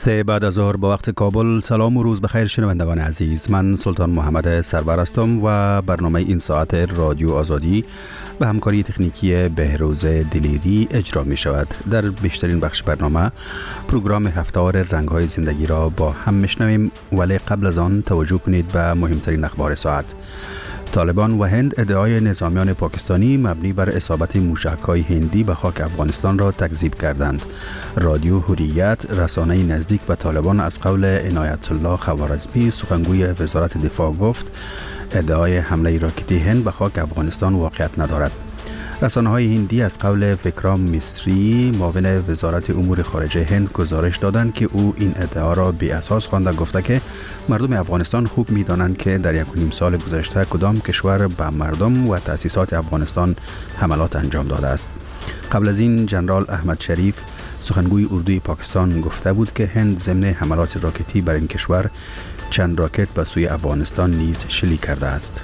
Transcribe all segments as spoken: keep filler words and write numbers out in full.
سه بعد از ظهر با وقت کابل. سلام و روز بخیر شنوندگان عزیز، من سلطان محمد سرور هستم و برنامه این ساعت رادیو آزادی به همکاری تکنیکی بهروز دلیری اجرا می شود. در بیشترین بخش برنامه پروگرام هفته‌وار رنگ‌های زندگی را با هم میشنویم، ولی قبل از آن توجه کنید به مهمترین اخبار ساعت. طالبان و هند ادعای نظامیان پاکستانی مبنی بر اصابت موشک‌های هندی به خاک افغانستان را تکذیب کردند. رادیو حریت، رسانه نزدیک به طالبان، از قول عنایت الله خوارزمی سخنگوی وزارت دفاع گفت ادعای حمله راکتی هند به خاک افغانستان واقعیت ندارد. رسانه‌های هندی از قول ویکرام میستری، معاون وزارت امور خارجه هند، گزارش دادند که او این ادعا را بی اساس خوانده، گفته که مردم افغانستان خوب می‌دانند که در یک و نیم سال گذشته کدام کشور به مردم و تأسیسات افغانستان حملات انجام داده است. قبل از این جنرال احمد شریف، سخنگوی اردوی پاکستان، گفته بود که هند ضمن حملات راکتی بر این کشور چند راکت به سوی افغانستان نیز شلیک کرده است.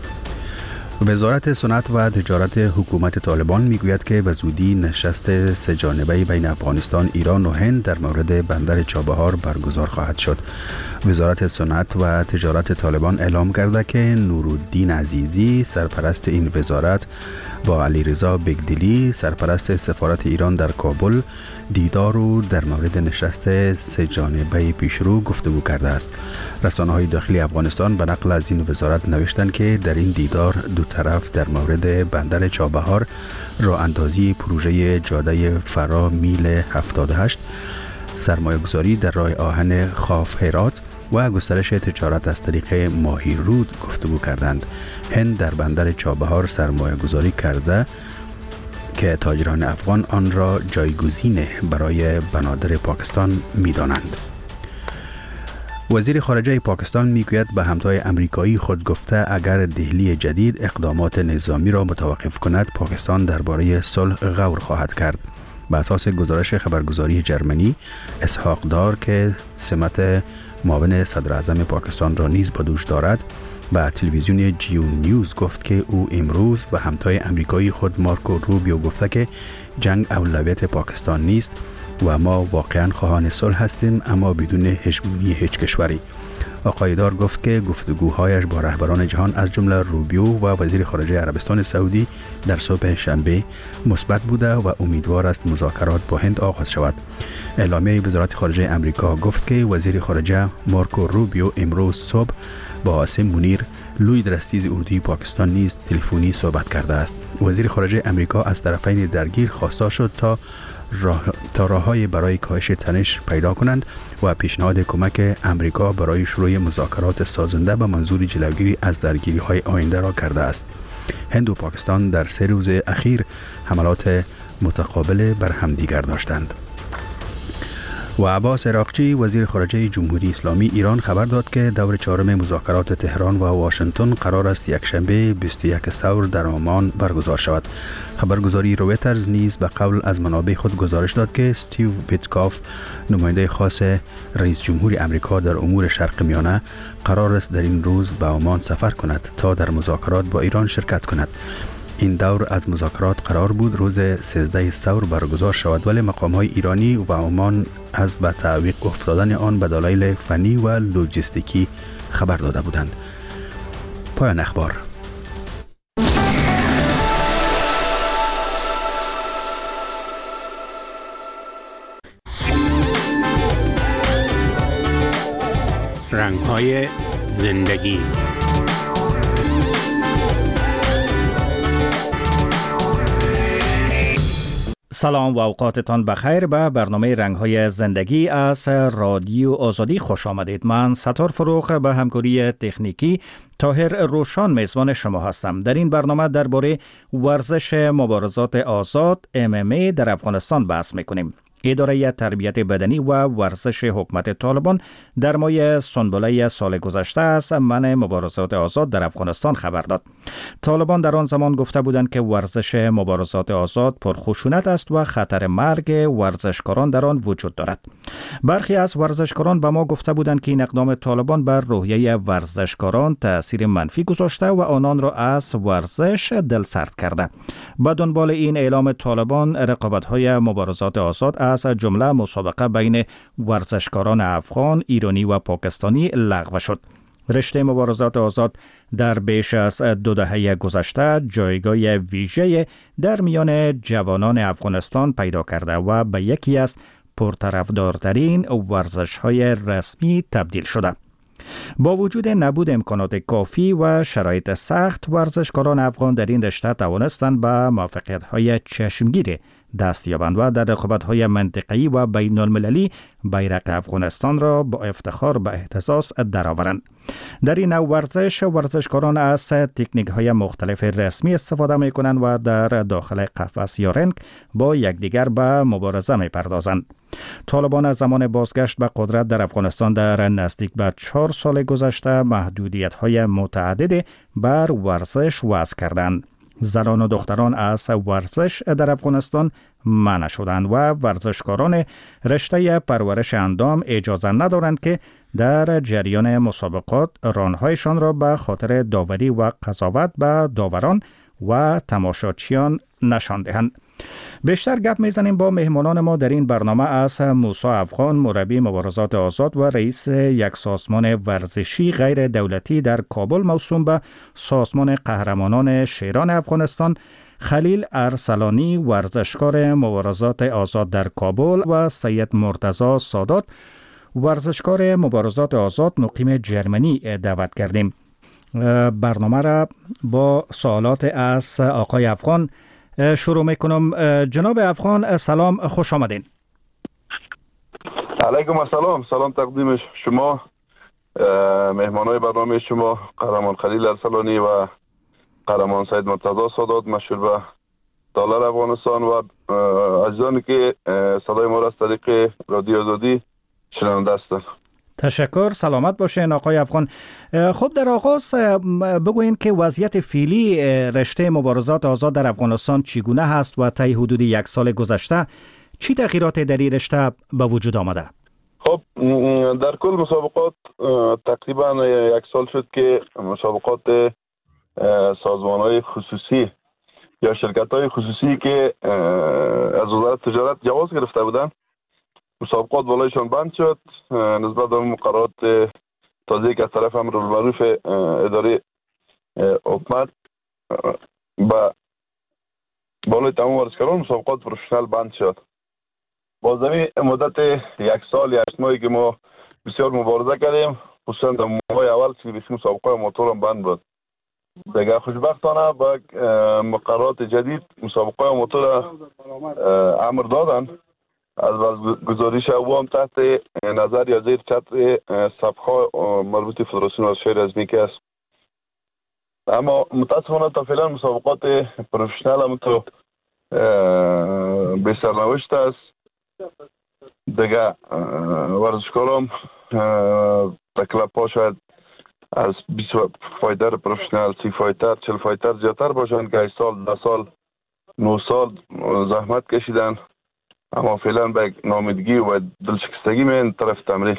وزارت صنعت و تجارت حکومت طالبان میگوید که به زودی نشست سه جانبه بین افغانستان، ایران و هند در مورد بندر چابهار برگزار خواهد شد. وزارت صنعت و تجارت طالبان اعلام کرده که نورالدین عزیزی، سرپرست این وزارت، با علیرضا بگدلی، سرپرست سفارت ایران در کابل، دیدار و در مورد نشست سه جانبه پیشرو گفتگو کرده است. رسانه‌های داخلی افغانستان به نقل از این وزارت نوشتند که در این دیدار دو طرف در مورد بندر چابهار، راه اندازی پروژه جاده فرا میل هفتاد و هشت، سرمایه‌گذاری در راه آهن خاف هرات و گسترش تجارت از طریق ماهی رود گفتگو کردند. هند در بندر چابهار سرمایه گذاری کرده که تاجران افغان آن را جایگزین برای بنادر پاکستان می دانند. وزیر خارجه پاکستان میگوید به همتای امریکایی خود گفته اگر دهلی جدید اقدامات نظامی را متوقف کند، پاکستان درباره صلح غور خواهد کرد. به اساس گزارش خبرگزاری جرمنی، اسحاق دار که سمت معاون صدر اعظم پاکستان را نیز به دوش دارد، به تلویزیون جیو نیوز گفت که او امروز به همتای امریکایی خود مارکو روبیو گفته که جنگ اولویت پاکستان نیست و ما واقعا خواهان صلح هستیم، اما بدون هژمونی هیچ کشوری. آقای دار گفت که گفتگوهایش با رهبران جهان از جمله روبیو و وزیر خارجه عربستان سعودی در صبح شنبه مثبت بوده و امیدوار است مذاکرات با هند آغاز شود. اعلامیه وزارت خارجه امریکا گفت که وزیر خارجه مارکو روبیو امروز صبح با عاصم منیر، لوی درستیز اردوی پاکستان نیز تلفنی صحبت کرده است. وزیر خارجه امریکا از طرفین درگیر خواسته شد تا راه تا راه‌های برای کاهش تنش پیدا کنند و پیشنهاد کمک امریکا برای شروع مذاکرات سازنده به منظور جلوگیری از درگیری‌های آینده را کرده است. هند و پاکستان در سه روز اخیر حملات متقابل بر همدیگر داشتند. و عباس عراقچی، وزیر خارجه جمهوری اسلامی ایران، خبر داد که دور چهارم مذاکرات تهران و واشنگتن قرار است یکشنبه بیست و یک ثور در عمان برگزار شود. خبرگزاری رویترز نیز به قول از منابع خود گزارش داد که استیو ویتکاف، نماینده خاص رئیس جمهور امریکا در امور شرق میانه، قرار است در این روز به عمان سفر کند تا در مذاکرات با ایران شرکت کند. این دور از مذاکرات قرار بود روز سیزده ثور برگزار شود، ولی مقام‌های ایرانی و عمان از به تعویق افتادن آن به دلایل فنی و لوجستیکی خبر داده بودند. پایان اخبار. رنگ‌های زندگی. سلام و اوقاتتان بخیر. به برنامه رنگ‌های زندگی از رادیو آزادی خوش آمدید. من ستار فروخ به همکاری تکنیکی طاهر روشان میزبان شما هستم. در این برنامه درباره ورزش مبارزات آزاد ام ام ای در افغانستان بحث میکنیم. اداره تربیت بدنی و ورزش حکومت طالبان در ماه سنبله سال گذشته از منع مبارزات آزاد در افغانستان خبر داد. طالبان در آن زمان گفته بودند که ورزش مبارزات آزاد پرخشونت است و خطر مرگ ورزشکاران در آن وجود دارد. برخی از ورزشکاران به ما گفته بودند که این اقدام طالبان بر روحیه ورزشکاران تأثیر منفی گذاشته و آنان را از ورزش دلسرد کرده. به دنبال این اعلام طالبان، رقابت‌های مبارزات آزاد از جمله مسابقه بین ورزشکاران افغان، ایرانی و پاکستانی لغو شد. رشته مبارزات آزاد در بیش از دو دهه گذشته جایگاه ویژه در میان جوانان افغانستان پیدا کرده و به یکی از پرطرفدارترین ورزش‌های رسمی تبدیل شده. با وجود نبود امکانات کافی و شرایط سخت، ورزشکاران افغان در این رشته توانستند به موفقیت‌های چشمگیر دست یابند و در رقابت‌های منطقه‌ای و بین‌المللی بیرق افغانستان را با افتخار به اهتزاز درآورند. در این نوع ورزش، ورزشکاران از تکنیک‌های مختلف رسمی استفاده می‌کنند و در داخل قفس یا رنگ با یکدیگر به مبارزه می‌پردازند. طالبان از زمان بازگشت به قدرت در افغانستان در نزدیک به چهار سال گذشته محدودیت‌های متعدد بر ورزش وضع کردند. زنان و دختران از ورزش در افغانستان منع شدند و ورزشکاران رشته پرورش اندام اجازه ندارند که در جریان مسابقات رانهایشان را به خاطر داوری و قضاوت به داوران و تماشاچیان نشان دهند. بیشتر گپ میزنیم با مهمانان ما در این برنامه از موسی افغان، مربی مبارزات آزاد و رئیس یک سازمان ورزشی غیر دولتی در کابل موسوم به سازمان قهرمانان شیران افغانستان، خلیل ارسلانی، ورزشکار مبارزات آزاد در کابل و سید مرتضی سادات، ورزشکار مبارزات آزاد مقیم جرمنی دعوت کردیم. برنامه را با سوالات از آقای افغان شروع میکنم. جناب افغان سلام، خوش آمدین. علیکم السلام، سلام تقدیم شما، مهمانای برنامه شما قهرمان خلیل ارسلانی و قهرمان سید مرتضی سادات مشهور به دلار افغانستان و عزیزانی که صدای ما را از طریق رادیو آزادی شنونده هستند. تشکر، سلامت باشین آقای افغان. خب در آغاز بگوین که وضعیت فعلی رشته مبارزات آزاد در افغانستان چگونه هست و طی حدود یک سال گذشته چی تغییراتی در این رشته به وجود آمده؟ خب در کل مسابقات تقریبا یک سال شد که مسابقات سازمان‌های خصوصی یا شرکت‌های خصوصی که از وزارت تجارت جواز گرفته بودند مسابقات بالایشان بند شد نسبت به مقررات تازه‌ای که از طرف امرالمعروف اداره حکومت با بالای تمام ورزشکاران مسابقات پروفشنال بند شد. با زمین مدت یک سال یا هشت ماهی که ما بسیار مبارزه کردیم، خصوصا در ماه اول که بسیار مسابقات موتور هم بند بود. دیگه خوشبختانه با مقررات جدید مسابقات موتور امر دادن از گزارش او هم تحت نظر یا زیر چتر صفحه مربوط فدراسیون ورزش‌های رزمی که است. اما متاسفانه تا فعلا مسابقات پروفشنال هم تو به سرنوشت است. دیگه ورزشکاران در کلاب ها شاید از بیست فایتر پروفشنال، سی فایتر، چهل فایتر زیادتر باشند که سال، ده سال، نه سال زحمت کشیدن، اما فعلا به ناامیدگی و دلشکستگی من طرف تمرین.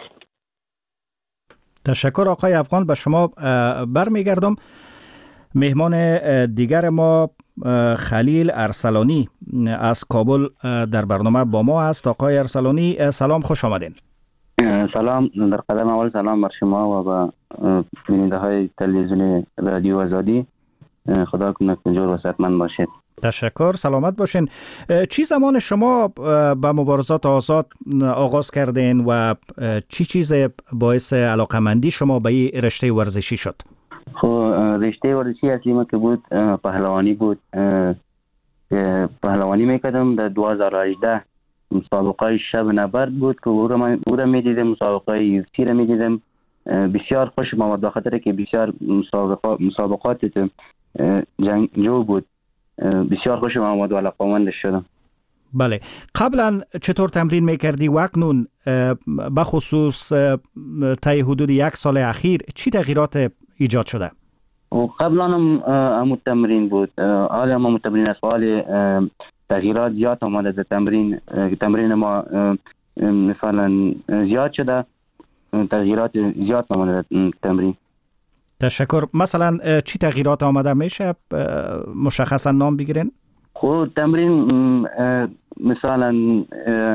تشکر آقای افغان. به شما برمیگردم. مهمان دیگر ما خلیل ارسلانی از کابل در برنامه با ما است. آقای ارسلانی سلام، خوش آمدین. سلام، در قدم اول سلام بر شما و با بیننده های تلویزیون رادیو آزادی. خدا کنه که جور و صحتمند باشید. تشکر، سلامت باشین. چی زمان شما به مبارزات آزاد آغاز کردین و چی چیز باعث علاقمندی شما به این رشته ورزشی شد؟ خب رشته ورزشی اصلی ما که بود پهلوانی بود. پهلوانی میکردم. در دو هزار و هجده مسابقه شب نبرد بود که او را میدیدم، مسابقه یوفسی را میدیدم. بسیار خوش آمد به خاطر که بسیار مسابقات جنگجو بود. بسیار خوش آمد و علاقه‌مند شدم. بله، قبلا چطور تمرین میکردی و اکنون به خصوص طی حدود یک سال اخیر چی تغییرات ایجاد شده؟ قبلا هم همون تمرین بود، حالا هم همون تمرین است. حالا تغییرات زیاد آمده در تمرین. تمرین ما مثلا زیاد شده، تغییرات زیاد آمده در تمرین. تشکر. مثلا چی تغییرات آمده میشه مشخصا نام بگیرین؟ خب تمرین مثلا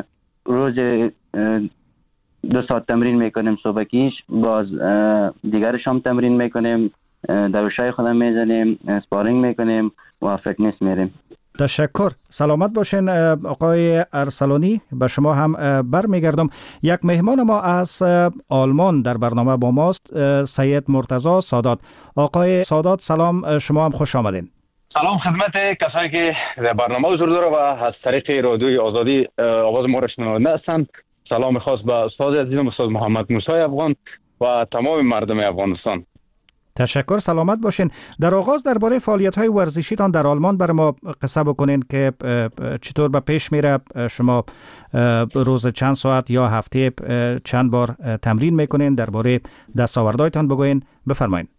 روز دو ساعت تمرین میکنیم صبحکیش، باز دیگر شام تمرین میکنیم، دوشای خودم میزنیم، اسپارینگ میکنیم و فیتنس میریم. تشکر. سلامت باشین آقای ارسلانی. به شما هم برمیگردم. یک مهمان ما از آلمان در برنامه با ماست، سید مرتضی سادات. آقای سادات سلام، شما هم خوش آمدین. سلام خدمت کسایی که در برنامه حضور داره و از طریق رادیوی آزادی آواز ما را شنونده هستند. سلام خاص به استاد عزیزم استاد محمد موسی افغان و تمام مردم افغانستان. تشکر. سلامت باشین. در آغاز درباره فعالیت‌های ورزشیتان در آلمان برای ما قصه بکنین که چطور به پیش میره. شما روز چند ساعت یا هفته چند بار تمرین میکنین؟ درباره دستاوردهایتان بگوین. بفرمایید.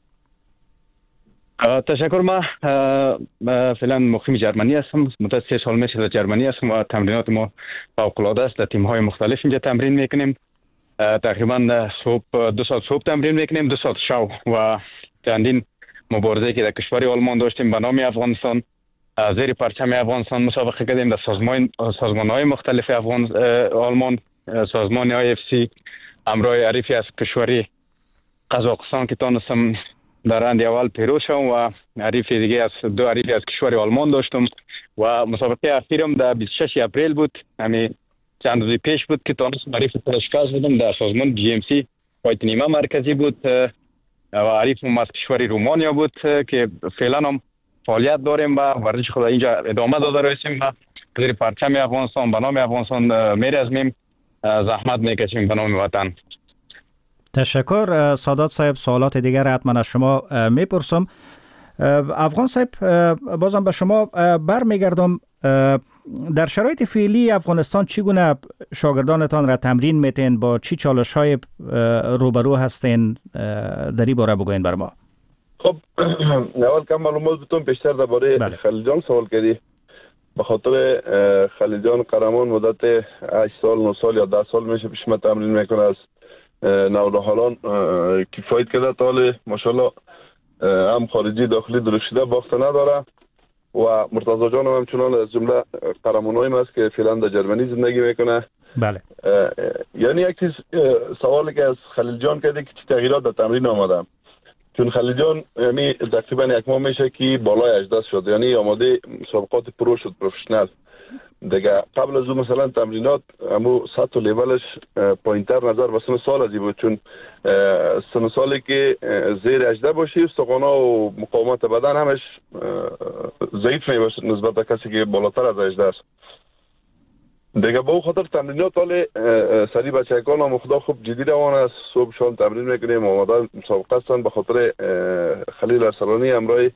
تشکر. ما فعلا مقیم جرمنی هستم. مدت سه سال میشه در جرمنی هستم و تمرینات ما فوق‌العاده است. در تیم‌های مختلف اینجا تمرین میکنیم. تقریبا صبح دو ساعت صبح تمرین میکنیم، دو ساعت شب و چندین مبارزه که در کشور آلمان داشتیم به نام افغانستان، زیر پرچم افغانستان مسابقه کردیم در سازمان سازمان‌های مختلف افغان آلمان، سازمان آی اف سی، همراه عریفی از کشور قزاقستان که تونستم در راند اول پیروز شدم و عریف دیگه از دو عریفی از کشور آلمان داشتم و مسابقه اخیرم در بیست و شش اپریل بود، همین چند روز پیش بود که تونستم عریف شکست بدم در سازمان جی ام سی فایت نیمه مرکزی بود و عریفم از کشور رومانیا بود که فعلا هم فعالیت داریم و ورزش خود اینجا ادامه داده رسیم و زیر پرچم افغانستان به نام افغانستان میرزمیم، زحمت میکشیم به نام وطن. تشکر. سادات صاحب سوالات دیگر حتما از شما میپرسم. افغان صاحب بازم به شما برمیگردم. در شرایط فعلی افغانستان چگونه شاگردانتان را تمرین میتین؟ با چی چالش های روبرو هستین؟ در این باره بگوین بر ما. خب اول کم معلومات بتون بیشتر درباره خلیجان سوال کردی. به خاطر خلیجان قهرمان مدت هشت سال نه سال یا ده سال میشه پیش ما تمرین میکنه. از نوجوانان کفایت کرده تا حال ماشاءالله هم خارجی داخلی درشیده باخته نداره و مرتضی جان هم همچنان از جمله قهرمانای ما است که فعلا در جرمنی زندگی میکنه. بله. یعنی یک چیز سوالی که از خلیل جان کرده که چه تغییرات در تمرین آمده، چون خلیل جان یعنی تقریبا یک ماه میشه که بالای هجده شد، یعنی آماده مسابقات پرو شد، پروفشنال دیگه. قبل از اون مثلا تمرینات امو سطح و لیولش پایینتر نظر به سن سال ازی بود، چون سن سالی که زیر هجده باشی استخوانا و مقاومت بدن همش ضعیف میباشه نسبت به کسی که بالاتر از هجده است دیگه. با خاطر تمرینات حال سری بچگان هم خدا خوب جدی روان است. صبح شام تمرین میکنیم، آماده مسابقه هستن. به خاطر خلیل ارسلانی همراه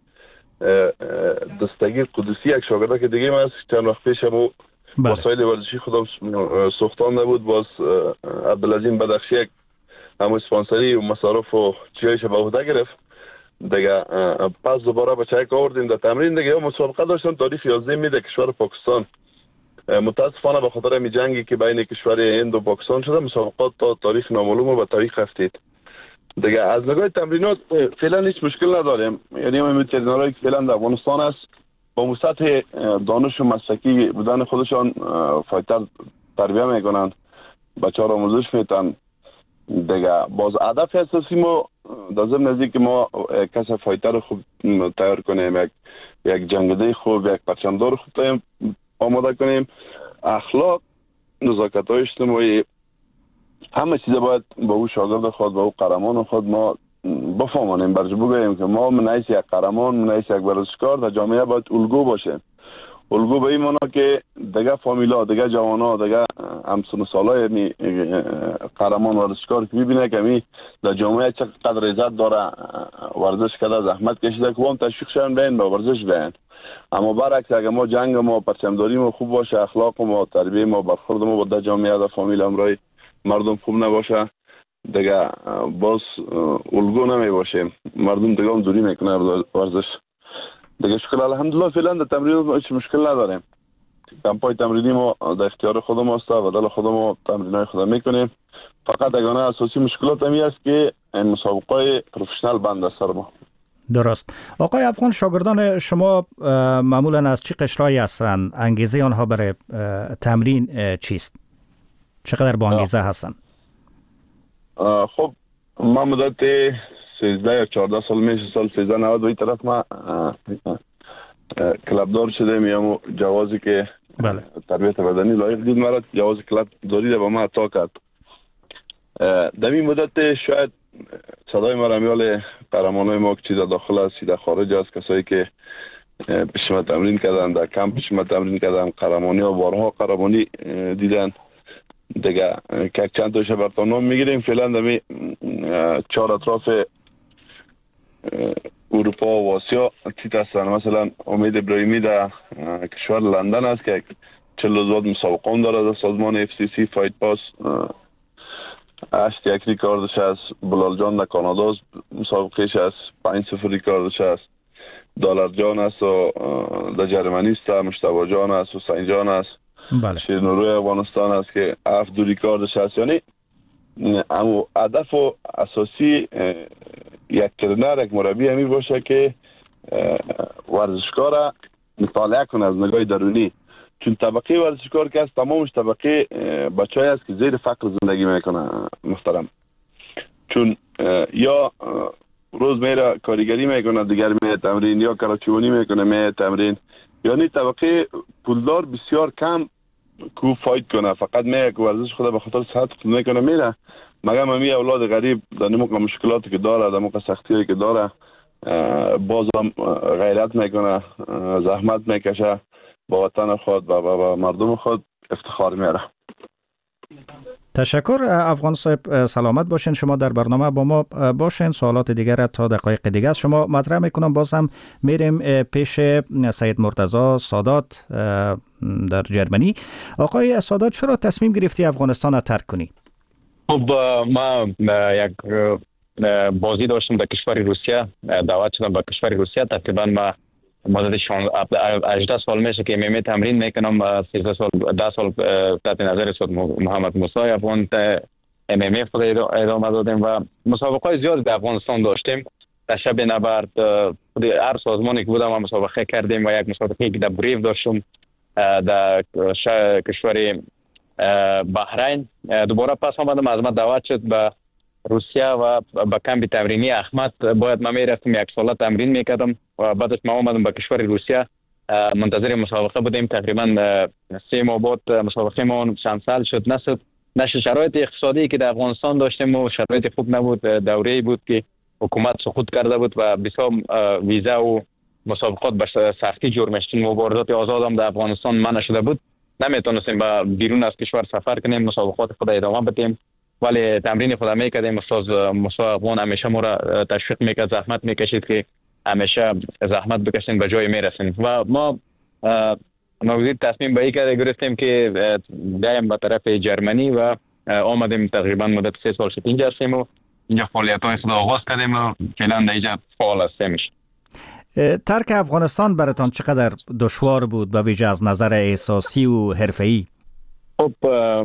دستگیر قدسی یک شاگرده که دیگه من چند وقت پیش همو وسایل ورزشی خودم ساختان نبود، باز عبدالعظیم بدخشی یک همو اسپانسری و مصارف و چیایش به عهده گرفت دیگه. پس دوباره بچه که آوردیم در تمرین دیگه. مسابقه داشتن تاریخ یازده میده کشور پاکستان. متاسفانه به خاطر می جنگی که بین کشور هند و پاکستان شده مسابقات تا تاریخ نامعلوم و به تاریخ هفتید دیگه. از نگاه تمرینات فعلا هیچ مشکل نداریم، یعنی ما میتونیم که فعلا در افغانستان است با مسطح دانش و مسلکی بودن خودشان فایتر تربیه میکنند، بچه ها را آموزش میتن دیگه. باز هدف اساسی ما در ضمن از اینکه ما کس فایتر خوب تیار کنیم، یک یک جنگنده خوب، یک پرچمدار خوب آماده کنیم، اخلاق، نزاکت های اجتماعی، همه چیز باید با او شاگرد خود، با او قهرمان خود ما بفهمانیم، برش بگوییم که ما من حیث یک قهرمان، من حیث یک ورزشکار در جامعه باید الگو باشه. الگو به این معنا که دیگه فامیلا، دیگه جوانا، دیگه همسن سالای می قهرمان ورزشکار که ببینه که می در جامعه چقدر عزت داره، ورزش کرده، زحمت کشیده، که هم تشویق شون بین با ورزش بین. اما برعکس اگه ما جنگ ما پرچمداری ما خوب باشه، اخلاق ما، تربیه ما، برخورد ما با جامعه و فامیل همراه مردم خوب نباشه دیگه، باز الگو نمی باشه، مردم دیگه هم دوری میکنه ورزش دیگه. شکر الحمدلله فعلا در تمرین هیچ مشکل نداریم. کمپای تمرینی ما در اختیار خودم است و دل خودم ما تمرینای خودم میکنیم. فقط اگه نه اساسی مشکلات همی است که این مسابقه پروفشنال بند است سر ما. درست. آقای افغان، شاگردان شما معمولا از چه قشرهایی هستند؟ انگیزه آنها برای تمرین چیست؟ چقدر با انگیزه هستن؟ خب ما مدت سیزده یا چهارده سال میشه، سال سیزده نود به این طرف ما کلبدار شدیم، یا جوازی که بله. تربیت بدنی لایق دید مرا، جواز کلب داری ده با ما عطا کرد. در این مدت شاید صدای ما رمیال قهرمانای ما که چیز داخل است چیز خارج است، کسایی که پیش ما تمرین کردن، در کمپ پیش ما تمرین کردن، قهرمانی و بارها قهرمانی دیدن دیگه که چند تاشه براتون نام میگیریم. فعلا در چهار اطراف اروپا و آسیا تیت هستن. مثلا امید ابراهیمی در کشور لندن است که چهل روز مسابقه داره در سازمان اف سی سی فایت پاس، هشت یک ریکاردش است. بلال جان در کانادا مسابقهش است، پنج صفر ریکاردش است. دلار جان است و در جرمنی است، مشتبه جان است، حسین جان است. بله. شیرنوروی افغانستان است که هفت دو ریکاردش است. یعنی اما هدف و اساسی یک ترینر، یک مربی همی باشه که ورزشکار را مطالعه کنه از نگاه درونی، چون طبقه ورزشکار که از تمامش طبقه بچه‌ای است که زیر فقر زندگی میکنه محترم، چون یا روز میره کارگری میکنه، دیگر میره تمرین، یا کراچیونی میکنه میره تمرین. یعنی طبقه پولدار بسیار کم کو فایت کنه، فقط میره که ورزش خود به خاطر صحت خود میکنه میره. مگه همی اولاد غریب در نموقع مشکلاتی که داره، در موقع سختیایی که داره، بازم غیرت میکنه، زحمت میکشه، با وطن خود و با مردم خود افتخار میاره. تشکر افغان صاحب، سلامت باشین. شما در برنامه با ما باشین. سوالات دیگر را تا دقایق دیگه از شما مطرح میکنم. باز هم میریم پیش سید مرتضی سادات در جرمنی. آقای سادات، چرا تصمیم گرفتی افغانستان را ترک کنی؟ خب ما یک بازی داشتم در کشور روسیه، دعوت شدم به کشور روسیه. تقریبا ما مدت هجده سال میشه که میمی تمرین میکنم. سیزده سال ده سال تحت نظر استاد محمد موسی افغان ام ام ای خود ادامه دادیم و مسابقه های زیاد در افغانستان داشتیم. در شب نبرد هر سازمانی که بودم ما مسابقه کردیم و یک مسابقه که در بریف داشتم در کشور بحرین. دوباره پس آمدم، از ما دعوت شد به روسیه و با کمپ تمرینی احمد باید ما میرفتم، یک ساله تمرین میکردم و بعدش ما آمدم به کشور روسیه. منتظر مسابقه بودیم، تقریبا سه ماه بعد مسابقه ما چند سال شد نشد. نشه شرایط اقتصادی که در افغانستان داشتیم و شرایط خوب نبود، دوره‌ای بود که حکومت سقوط کرده بود و بسیار ویزا و مسابقات به سختی جور میشدن. مبارزات آزاد هم در افغانستان منع شده بود، نمیتونستیم با بیرون از کشور سفر کنیم، مسابقات خود ادامه بدیم، ولی تمرین خود میکردیم. استاد موسی افغان همیشه ما را تشویق میکرد، زحمت میکشید که همیشه زحمت بکشین به جای میرسین و ما نوزید تصمیم به این گرفتیم که بیایم به طرف جرمنی و آمدیم. تقریبا مدت سه سال شد اینجا هستیم و اینجا فعالیت های خود آغاز کردیم و فعلا در اینجا فعال هستیم. ترک افغانستان براتان چقدر دشوار بود به ویژه از نظر احساسی و حرفه‌ای؟ خب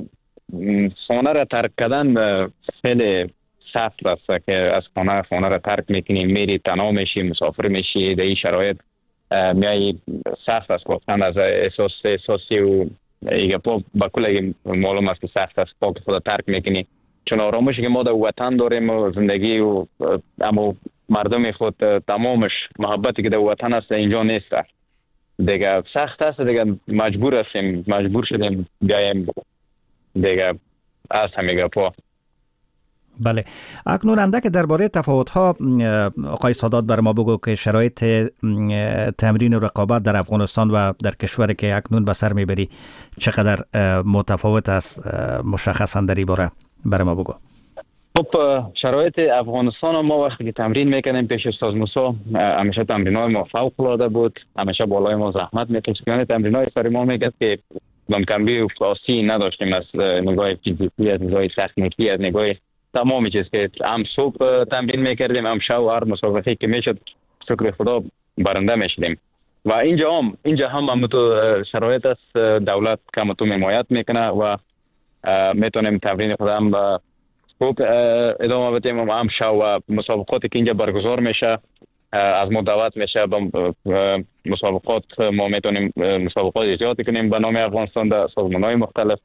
خانه را ترک کردن خیلی سخت است که از خانه خانه را ترک میکنی، میری تنها میشی، مسافر میشی، در این شرایط میای سخت است. گفتن از احساس احساسی و ایگه پا با کل معلوم است که سخت است پاک خود ترک میکنی، چون آرامشی که ما در وطن داریم و زندگی و اما مردم خود تمامش محبتی که در وطن است اینجا نیست دیگه. سخت است دیگه، مجبور هستیم، مجبور شدیم بیایم دیگه از همه پا. بله، اکنون اندک درباره تفاوت‌ها آقای سادات بر ما بگو که شرایط تمرین و رقابت در افغانستان و در کشوری که اکنون به سر میبری چقدر متفاوت است، مشخصا در این باره بر ما بگو. خب شرایط افغانستان ما وقتی که تمرین میکنیم پیش استاد موسی همیشه تمرینای ما فوق العاده بود، همیشه بالای ما زحمت میکشید. یعنی تمرینای سر ما میگه که کمبی و خاصی نداشتیم از نگاه فیزیکی، از نگاه تکنیکی، از نگاه تمامی چیز که هم صبح تمرین میکردیم، هم شب و هر مسابقه که میشد شکر خدا برنده میشدیم. و اینجا هم اینجا هم هم تو شرایط است، دولت کم تو حمایت میکنه و میتونیم تمرین خود هم خوب ادامه بدیم و هم شب و مسابقاتی که اینجا برگزار میشه از ما دعوت میشه به مسابقات، ما میتونیم مسابقات ایجاد کنیم به نام افغانستان در سازمان‌های مختلف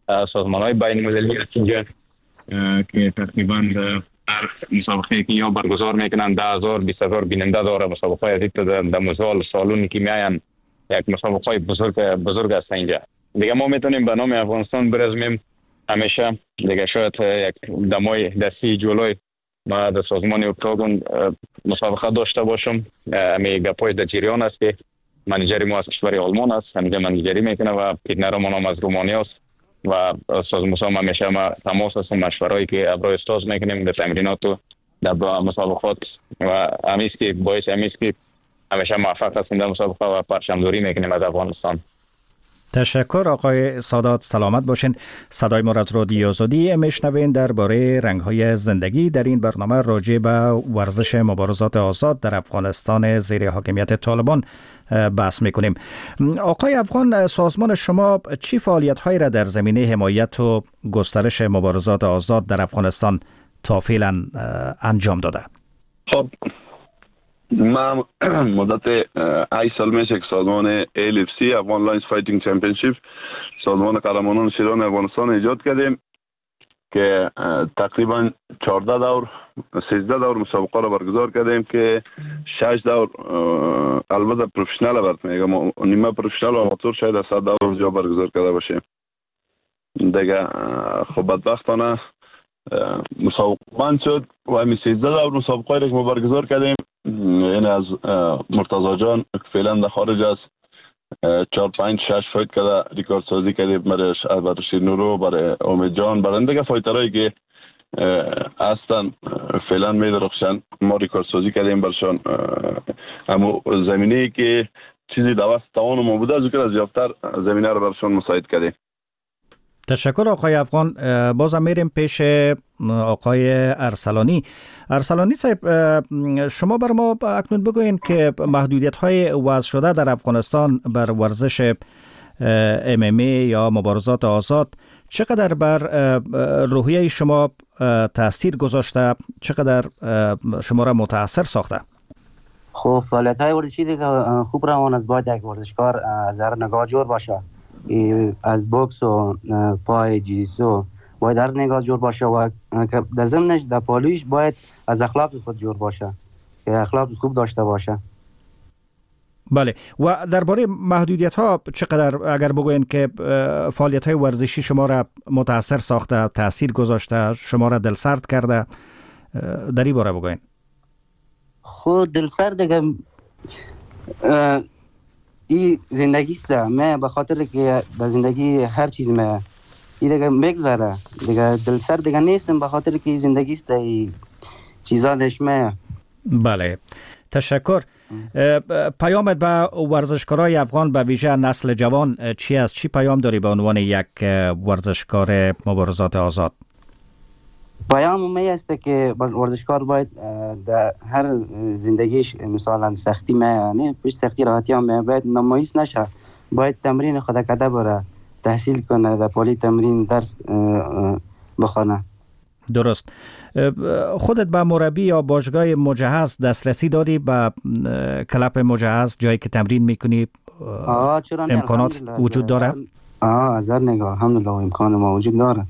سازمان‌های بین‌المللی هست اینجا که تقریبا هر مسابقه که یا برگزار میکنن ده هزار بیست هزار بیننده داره. مسابقه از در دموزال سالونی که میاین یک مسابقه بزرگ بزرگ است اینجا. دیگه ما میتونیم به نام افغانستان برزمیم همیشه. دیگه شاید یک دمای دستی جلوی ما در سازمان اکتاگون مسابقه داشته باشم. امی گپای در جریان است که منیجری ما از کشور آلمان است، همیشه منیجری میکنه و پیدنر ما نام از رومانیا است و سازمان همیشه ما تماس هستم مشورایی که ابرای استاز میکنیم در تمرینات و در مسابقات و همیش که باعث همیش که همیشه موفق هستیم در مسابقه و پرچمداری میکنیم از افغانستان. تشکر آقای سادات، سلامت باشین. صدای ما از رادیو آزادی میشنوین. درباره رنگ‌های زندگی در این برنامه راجع به ورزش مبارزات آزاد در افغانستان زیر حاکمیت طالبان بحث میکنیم. آقای افغان، سازمان شما چی فعالیت‌هایی را در زمینه حمایت و گسترش مبارزات آزاد در افغانستان تا فعلا انجام داده؟ خب من مدت ای سال میشه که سازمان ال اف سی افغان لاینز فایتینگ چمپیونشیپ، سازمان قهرمانان شیران افغانستان ایجاد کردیم که تقریبا چهارده دور سیزده دور مسابقه را برگزار کردیم که شش دور البته پروفشنال برات میگم، نیمه پروفشنال و آماتور شاید صد دور جا برگزار کرده باشه دیگه. خب بدبختانه مسابقه بند شد و همین سیزده دور مسابقه را که ما برگزار کردیم، یعنی از مرتضی جان فعلا در خارج است، چهار پنج شش فایت کرده ریکارد سازی کردیم برای برای شیرنورو، برای امید جان، برای دیگه فایترهایی که هستن فعلا میدرخشن ما ریکارد سازی کردیم برشان. اما زمینه‌ای که چیزی در وسط توان ما بوده از اون از یافتر زمینه رو برشان مساعد کردیم. تشکر آقای افغان. بازم میریم پیش آقای ارسلانی. ارسلانی صاحب، شما بر ما اکنون بگوین که محدودیت های وضع شده در افغانستان بر ورزش ام ام ای یا مبارزات آزاد چقدر بر روحیه شما تاثیر گذاشته، چقدر شما را متاثر ساخته؟ خب فعالیت های ورزشی دیگه خوب روان است. باید یک ورزشکار از هر نگاه جور باشه، از بوکس و پای جیسو باید هر نگاه جور باشه و در ضمنش در پالویش باید از اخلاق خود جور باشه که اخلاق خوب داشته باشه. بله. و درباره محدودیت ها چقدر اگر بگوین که فعالیت های ورزشی شما را متاثر ساخته، تاثیر گذاشته، شما را دلسرد کرده، در این باره بگوین. خود دلسرد دیگه این زندگی است. من به خاطر که در زندگی هر چیز من این دیگه میگذره دیگه دلسرد دیگه نیستم به خاطر که زندگی است. این چیزا دشمه. بله، تشکر. پیامت به ورزشکارای افغان به ویژه نسل جوان چی است؟ چی پیام داری به عنوان یک ورزشکار مبارزات آزاد؟ پیام می است که ورزشکار باید در هر زندگیش مثلا سختی ما نه پیش سختی راحتی هم باید نمایش نشه، باید تمرین خود کرده بره، تحصیل کنه، در پالی تمرین درس بخونه. درست. خودت به مربی یا باشگاه مجهز دسترسی داری؟ به کلپ مجهز جایی که تمرین میکنی امکانات وجود داره؟ آه از هر نگاه الحمدلله امکان ما وجود داره.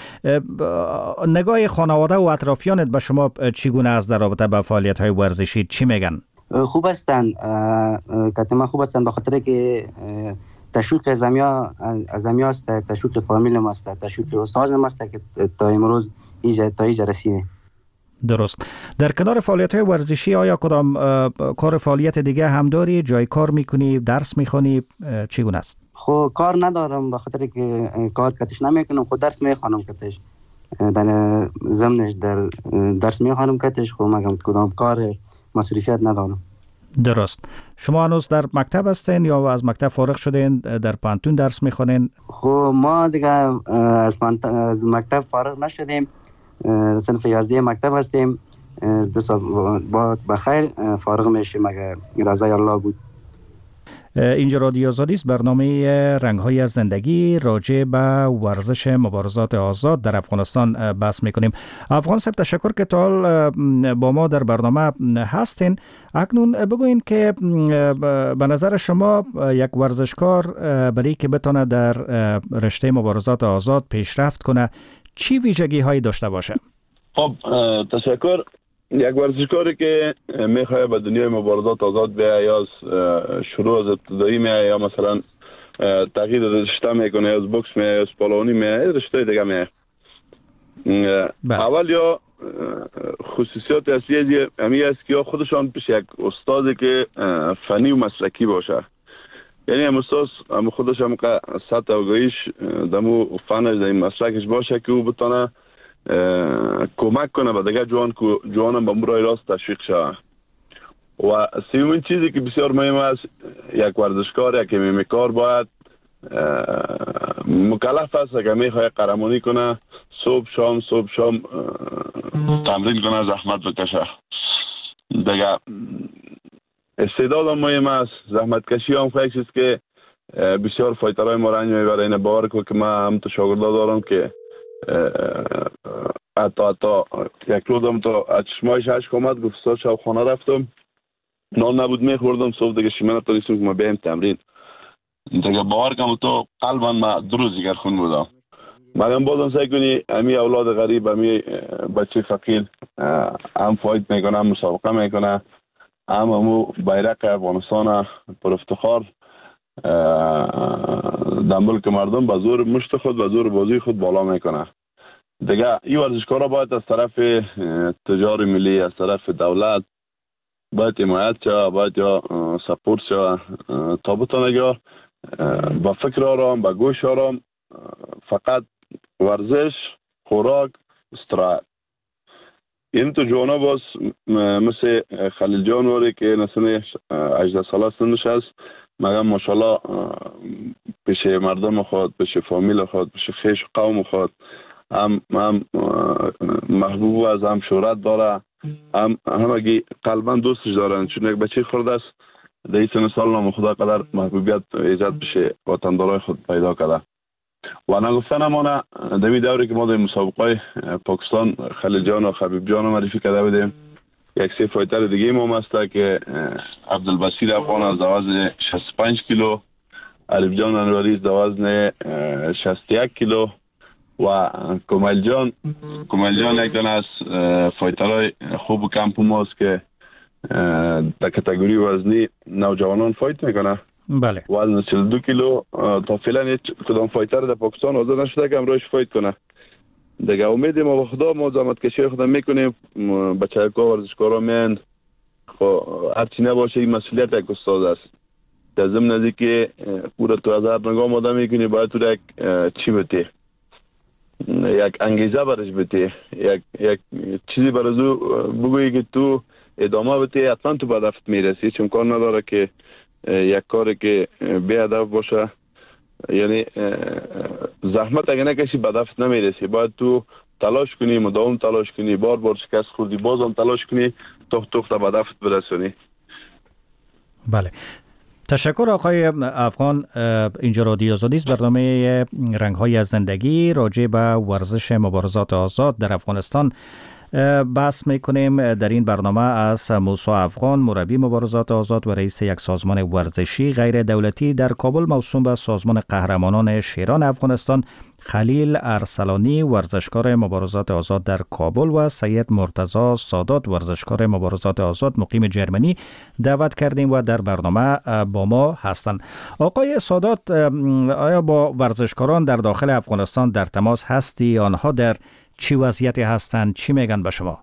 نگاه خانواده و اطرافیانت به شما چگونه است در رابطه با فعالیت های ورزشی؟ چی میگن؟ خوب هستند، کتما خوب هستند به خاطر که تشویق زمیا از زمیا است، تشویق فامیل ما است، تشویق استاد ما است که تا امروز اینجا تا اینجا رسیده. درست. در کنار فعالیت های ورزشی آیا کدام کار فعالیت دیگه هم داری؟ جای کار میکنی؟ درس میخونی؟ چگونه است؟ خب کار ندارم به خاطر که کار کتش نمیکنم، خود درس میخوانم کتش در ضمنش در درس میخوانم کتش. خب مگم کدام کار مسئولیت ندارم. درست. شما هنوز در مکتب هستین یا از مکتب فارغ شدین در پانتون درس میخونین؟ خب ما دیگه از, از مکتب فارغ نشدیم، صنف یازده مکتب هستیم، دو سال بعد بخیر فارغ میشیم اگر رضای الله بود. اینجا رادیو آزادی است. برنامه رنگ‌های از زندگی راجع به ورزش مبارزات آزاد در افغانستان بحث میکنیم. افغان صاحب تشکر که تا حال با ما در برنامه هستین. اکنون بگوین که به نظر شما یک ورزشکار برای که بتونه در رشته مبارزات آزاد پیشرفت کنه چی ویژگی هایی داشته باشه؟ خب تشکر. یک ورزشکاری که میخواد به دنیای مبارزات آزاد بیایه یا شروع از ابتدایی میایه یا مثلا تغییر رشته میکنه یا از بوکس میایه یا از پالوانی میایه رشته دیگه میایه، اول یا خصوصیات اصلی همی است که یا خودشان پیش یک استادی که فنی و مسلکی باشه، یعنی هم استاد هم خودش هم سطح آگاهیش دمو فنش در این مسلکش باشه که او بتانه کمک کنه به دیگه جوان که جوان هم به مرای راست تشویق شود. و سومین چیزی که بسیار مهم است، یک ورزشکار یک میمیکار باید مکلف است که میخواد قهرمانی کنه صبح شام صبح شام تمرین کنه، زحمت بکشه. دیگه استعداد هم مهم است، زحمت کشی هم خواهی چیز که بسیار فایترهای ما رنج میبره. این باور که من هم تو شاگردا دارم که حتی حتی یک روز هم تا چشمایش هشت آمد گفت سا شب خانه رفتم نان نبود میخوردم صبح دیگه شیمه نتونستم که ما بیم تمرین. دیگه باور کنم تو قلبا ما دو روز دیگر خون بودم. مگم بازم سعی کنی امی اولاد غریب امی بچه فقیر هم فایت میکنه هم مسابقه میکنه هم همو بیرق افغانستان پر افتخار دنبال که مردم به زور مشت خود به زور بازی خود بالا میکنه. دیگه این ورزشکارا باید از طرف تجار ملی از طرف دولت باید حمایت شود، باید یا سپورت شود تا بتونه یا با فکر آرام با گوش آرام فقط ورزش خوراک استراحت. این تو جوانا باز مثل خلیل جان واری که نسل هجده ساله سنش هست، مگم ماشاءالله پیش مردم خود پیش فامیل خود پیش خیش و قوم خود هم هم محبوب از هم شهرت داره، هم همگی قلبا دوستش دارن، چون یک بچه خورده است در این سن سال نام خدا قدر محبوبیت ایجاد بشه وطندارای خود پیدا کرده. و نگفتن امانه دمی دوری که ما در مسابقه پاکستان خلیل جان و خبیب جان معرفی کرده بودیم، یک سه فایتر دیگه ما هسته که عبدالبصیر افغان از وزن شصت و پنج کیلو، عریف جان انواری از وزن شصت و یک کیلو و کمال جان کمال جان یک دانه از فایترهای خوب و کمپ ماست که در کاتگوری وزنی نوجوانان فایت میکنه. بله. وزن چهل و دو کیلو تا فعلا هیچ کدام فایتر در پاکستان آزاد نشده که امروز فایت کنه. دیگه امید ما به خدا ما زحمت کشی خود میکنیم، بچه‌ها ورزشکارا میان خب هرچی نباشه این مسئولیت یک استاد است. در ضمن از اینکه پورا تو از هر نگاه آدم میکنی باید تو یک چی بده، یک انگیزه برش بده، یک یک چیزی برای او بگویی که تو ادامه بده، حتما تو به هدفت میرسی. چون کار نداره که یک کاری که بی هدف باشه، یعنی زحمت اگه نکشی به هدفت نمیرسی. باید تو تلاش کنی، مداوم تلاش کنی، بار بار شکست خوردی بازم تلاش کنی تا تو به هدفت برسونی. بله. تشکر آقای افغان. اینجا رادیو آزادی است. برنامه رنگ‌های از زندگی راجع به ورزش مبارزات آزاد در افغانستان بحث میکنیم. در این برنامه از موسی افغان مربی مبارزات آزاد و رئیس یک سازمان ورزشی غیر دولتی در کابل موسوم به سازمان قهرمانان شیران افغانستان، خلیل ارسلانی ورزشکار مبارزات آزاد در کابل و سید مرتضی سادات ورزشکار مبارزات آزاد مقیم جرمنی دعوت کردیم و در برنامه با ما هستند. آقای سادات، آیا با ورزشکاران در داخل افغانستان در تماس هستی؟ آنها در چی وضعیتی هستند؟ چی میگن به شما؟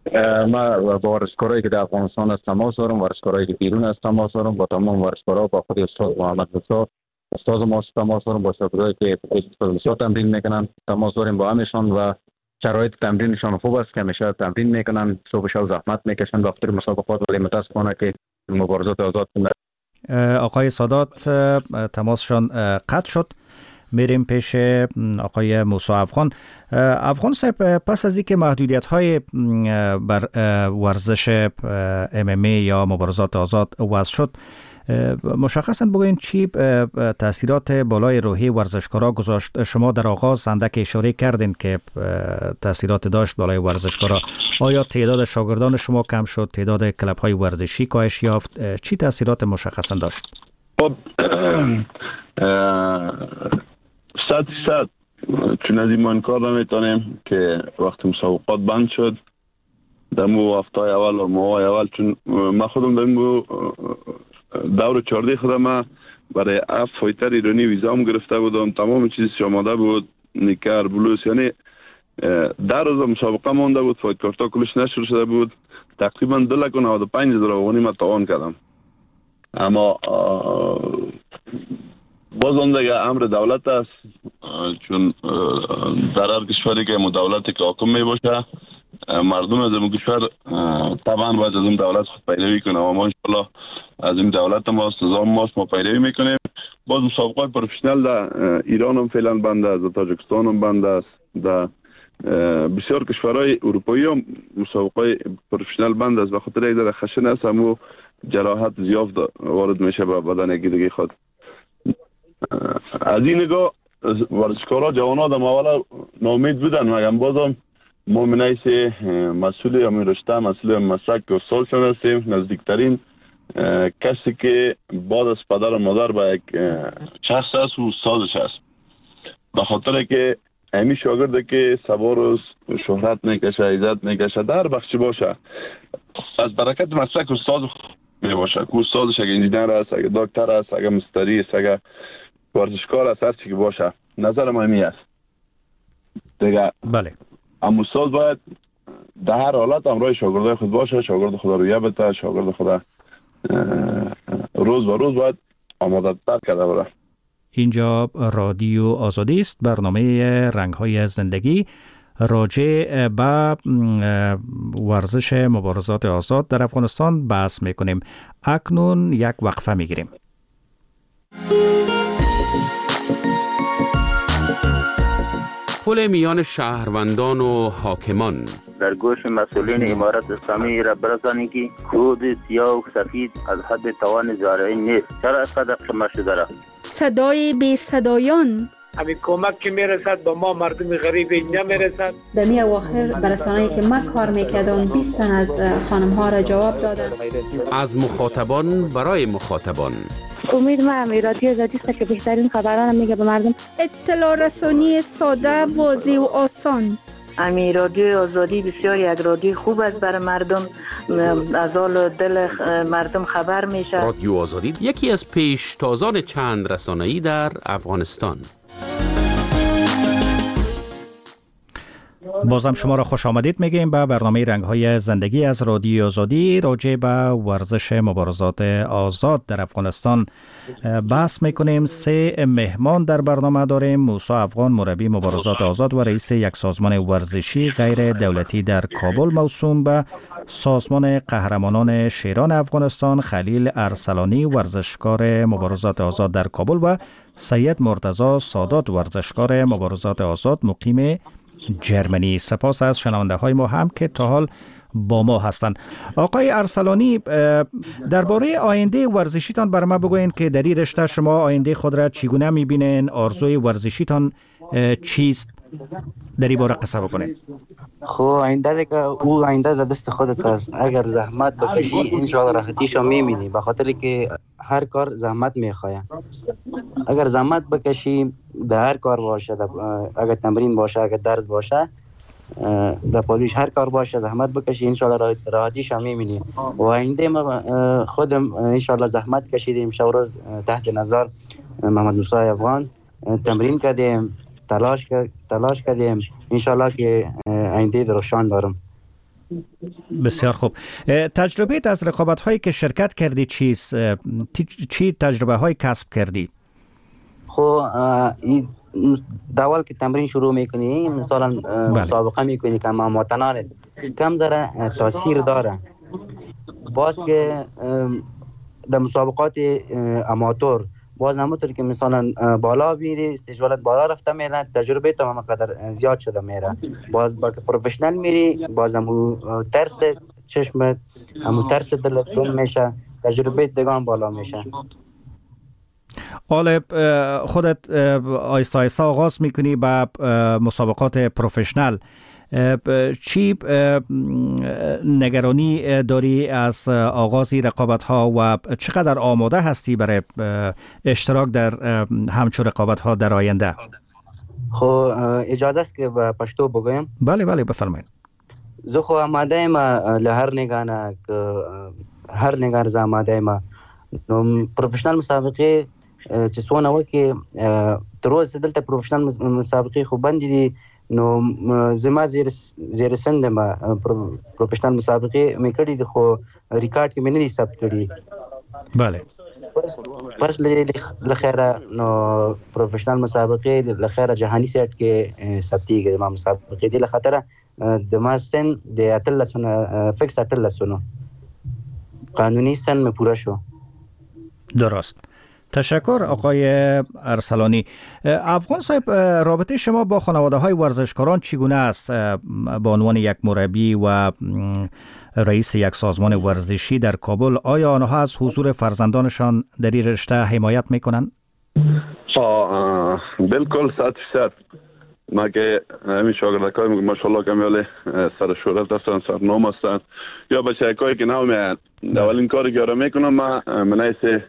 ما با ورزشکارایی که در افغانستان از تماس دارم، ورزشکارایی که بیرون از تماس دارم، با تمام ورزشکارا، با خود استاد محمد رضا استاد ما تماس دارم، با شاگردایی که بسیار تمرین میکنن تماس داریم با همشان و شرایط تمرینشان خوب است که همیشه تمرین میکنن، صبح شب زحمت میکشن وقتی مسابقات، ولی متاسفانه که مبارزات آزاد آقای سادات تماسشان قطع شد. میریم پیش آقای موسی افغان. افغان صاحب، پس از اینکه محدودیت‌های بر ورزش ام ام ای یا مبارزات آزاد وضع شد، مشخصاً بگوین چی تاثیرات بالای روحی ورزشکارا گذاشت؟ شما در آغاز اندک اشاره کردین که تاثیرات داشت بالای ورزشکارا. آیا تعداد شاگردان شما کم شد؟ تعداد کلب های ورزشی کاهش یافت؟ چی تاثیرات مشخصاً داشت؟ خب صد صد چون از این ما انکار نمیتونیم که وقتی مسابقات بند شد در مو هفتای اول و ماهای اول، چون من خودم در مو دور چارده خودم من برای اف فایتر ایرانی ویزام گرفته بودم، تمام چیزش آماده بود، نیکر بلوس، یعنی در روز مسابقه مونده بود، فایت کارتا کلش نشر شده بود، تقریبا دو لک و نود و پنج هزار افغانی من تاوان کردم. اما باز دیگه امر دولت است، چون در هر کشوری که دولتی که حاکم می باشه مردم از این کشور طبعا باید از این دولت خود پیروی کنه و ما انشالله از این دولت ماست، نظام ماست، ما پیروی میکنیم. باز مسابقات پروفشنال در ایران هم فعلا بند است، در تاجیکستان هم بند است، در بسیار کشورهای اروپایی هم مسابقات پروفشنال بند است، به خاطر یک در خشن است همو جراحت زیاد وارد میشه به بدن یکی دیگه خود. از این نگاه ورزشکارا جوانان در اولا ناامید بودن، مگم بازم ما منیس مسئول امیر رشته مسئول مسلک و سالشان هستیم، نزدیکترین کسی که بعد از پدر و مادر به یک شخص هست و استادش هست، به خاطر که همین شاگرده که سوار شهرت نکشه، عزت نکشه، در بخشی باشه، از برکت مسلک استاد می باشه که استادش اگه انجینر است، اگه دکتر است، اگه مستری است، اگه ورزشکار است، هر چی که باشه، نظر ما همی است دیگه. بله، اما استاد باید در هر حالت همراه شاگردای خود باشه، شاگرد خدا رویه بده، شاگرد خدا روز و روز باید آماده تر کرده بره. اینجا رادیو آزادی است، برنامه رنگ‌های زندگی. راجع به ورزش مبارزات آزاد در افغانستان بحث میکنیم. اکنون یک وقفه میگیریم. پل میان شهروندان و حاکمان. در گوش مسئولین امارت اسلامی را برسانید که کود سیاه و سفید از حد توان زارعی نیست. چرا اینقدر قمه شده را؟ صدای بی صدایان. همین کمک که میرسد به ما مردم غریب اینجا میرسد. در می اواخر برسانه‌ای که من کار میکردم بیست تن از خانم ها را جواب دادن. از مخاطبان برای مخاطبان. امید ما هم رادیو آزادی است که بهترین خبران میگه به مردم. اطلاع رسانی ساده، واضح و آسان. امی رادیو آزادی بسیار یک رادیو خوب است برای مردم، از حال دل مردم خبر میشه. رادیو آزادی یکی از پیشتازان چند رسانه‌ای در افغانستان. بازم شما را خوش آمدید میگیم به برنامه رنگ‌های زندگی از رادیو آزادی. راجع به ورزش مبارزات آزاد در افغانستان بحث میکنیم. سه مهمان در برنامه داریم: موسی افغان، مربی مبارزات آزاد و رئیس یک سازمان ورزشی غیر دولتی در کابل موسوم به سازمان قهرمانان شیران افغانستان، خلیل ارسلانی، ورزشکار مبارزات آزاد در کابل، و سید مرتضی سادات، ورزشکار مبارزات آزاد مقیم جرمنی. سپاس از شنونده های ما هم که تا حال با ما هستند. آقای ارسلانی، درباره آینده ورزشیتان برای ما بگوین که در این رشته شما آینده خود را چگونه میبینین؟ آرزوی ورزشیتان چیست؟ در این باره قصه بکنین. خب آینده دیگه او آینده در دست خودت است. اگر زحمت بکشی انشاءالله راحتیشو میبینی، به خاطر که هر کار زحمت میخواه. اگر زحمت بکشی در هر کار باشه، اگر تمرین باشه، اگر درس باشه، در پالیش هر کار باشه، زحمت بکشی انشاءالله راحتیشو میبینی. و آینده ما خودم انشاءالله زحمت کشیدیم، شب روز تحت نظر محمد موسی افغان تمرین کردیم، تلاش تلاش کردیم، انشالله که آینده درخشان دارم. بسیار خوب. تجربه از رقابت هایی که شرکت کردی چیست؟ چی تجربه های کسب کردی؟ خب داول که تمرین شروع میکنی، مثلا مسابقه میکنی که ما متنانه کم ذره تاثیر داره. باز که در مسابقات اماتور باز نمونطور که مثلا بالا میری، استجوالت بالا رفته میره، تجربه تو هم قدر زیاد شده میره. باز با که پروفشنال میری، باز همو ترس چشمت، همو ترس دلت گم میشه، تجربه دیگه بالا میشه. حالا خودت آیسته آیسته آغاز میکنی به مسابقات پروفشنال، چی نگرانی داری از آغازی رقابت ها و چقدر آماده هستی برای اشتراک در همچون رقابت ها در آینده؟ خب اجازه است که به پشتو بگویم؟ بله بله بفرمایید. زه خو آماده ایم له هر نگانه که هر نگار زه آماده ایم. نو پروفشنال مسابقه چې څونه وکي تر اوسه دلته پروفیشنل مسابقې خو بندې دي، نو زما زیر زیر سند ما پروفیشنل مسابقې مې کړې دي خو ریکارډ کې مې نه دي ثبت کړي. بله پس لخيره نو پروفیشنل مسابقې لخيره جهاني سیټ کې ثبتېږي. ما مسابقې دي لخاطر د ما سن د اتلسونه فکس اتلسونه قانونی سن مې پوره شو. درست. تشکر آقای ارسلانی. افغان صاحب، رابطه شما با خانواده های ورزشکاران چگونه است به عنوان یک مربی و رئیس یک سازمان ورزشی در کابل؟ آیا آنها از حضور فرزندانشان در این رشته حمایت میکنند؟ بالکل صد فیصد. ما که همین شاگردکای میگم ماشاءالله کمیال سر شهرت هستن، سر نام هستن، یا بچه‌هایی که نو میاد اولین کاری که آرام میکنم ما منایسه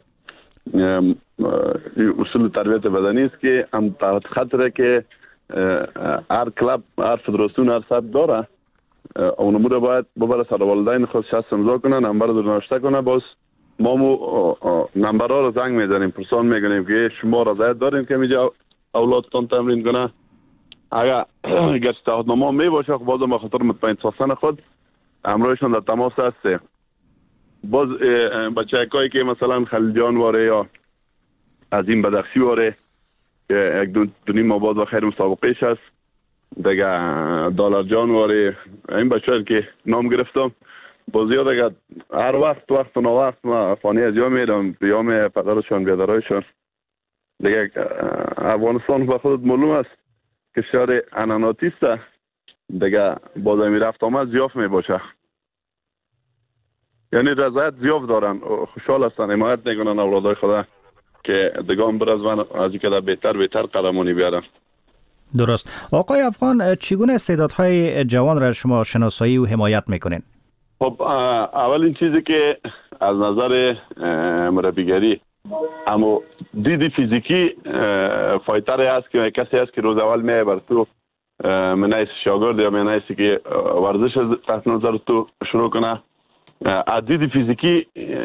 اصول تربیت بدنی است که هم تحت خطره که هر کلاب هر فدراسیون هر سب داره اون امور باید ببره سر والدین خود شخص امضا کنن، نمبر رو نوشته کنه. باز ما مو نمبرها رو زنگ میزنیم، پرسان میگنیم که شما رضایت دارین که میجا اولادتان تمرین کنه. اگر اگر تعهدنامه می باشه باز ما خاطر مطمئن ساختن خود همراهشون در تماس هستیم. باز بچه‌هایی که مثلا خلیجان واره یا از این بدخشی واره که یک دو دونیم ما باز و خیر مسابقهش هست دیگه، دلار جان واره این بچه‌ها که نام گرفتم باز یاد اگر هر وقت وقت و نوقت ما فانی از یا میرم بیام پدرشان بیادرایشان دیگه. افغانستان به خودت معلوم است که شهر اناناتی است دیگه، باز می رفت آمد زیاف می باشه، یعنی رضایت زیاف دارن، خوشحال هستن، حمایت میکنن اولادای خدا که دگان بر از من از اینکه در بهتر بهتر قدمونی بیارن. درست. آقای افغان، چگونه استعدادهای جوان را شما شناسایی و حمایت میکنین؟ خب اولین چیزی که از نظر مربیگری اما دیدی فیزیکی فایتر است که کسی است که روز اول میای بر تو منایس شاگرد یا منایسی که ورزش تحت نظر تو شروع کنه، عدید فیزیکی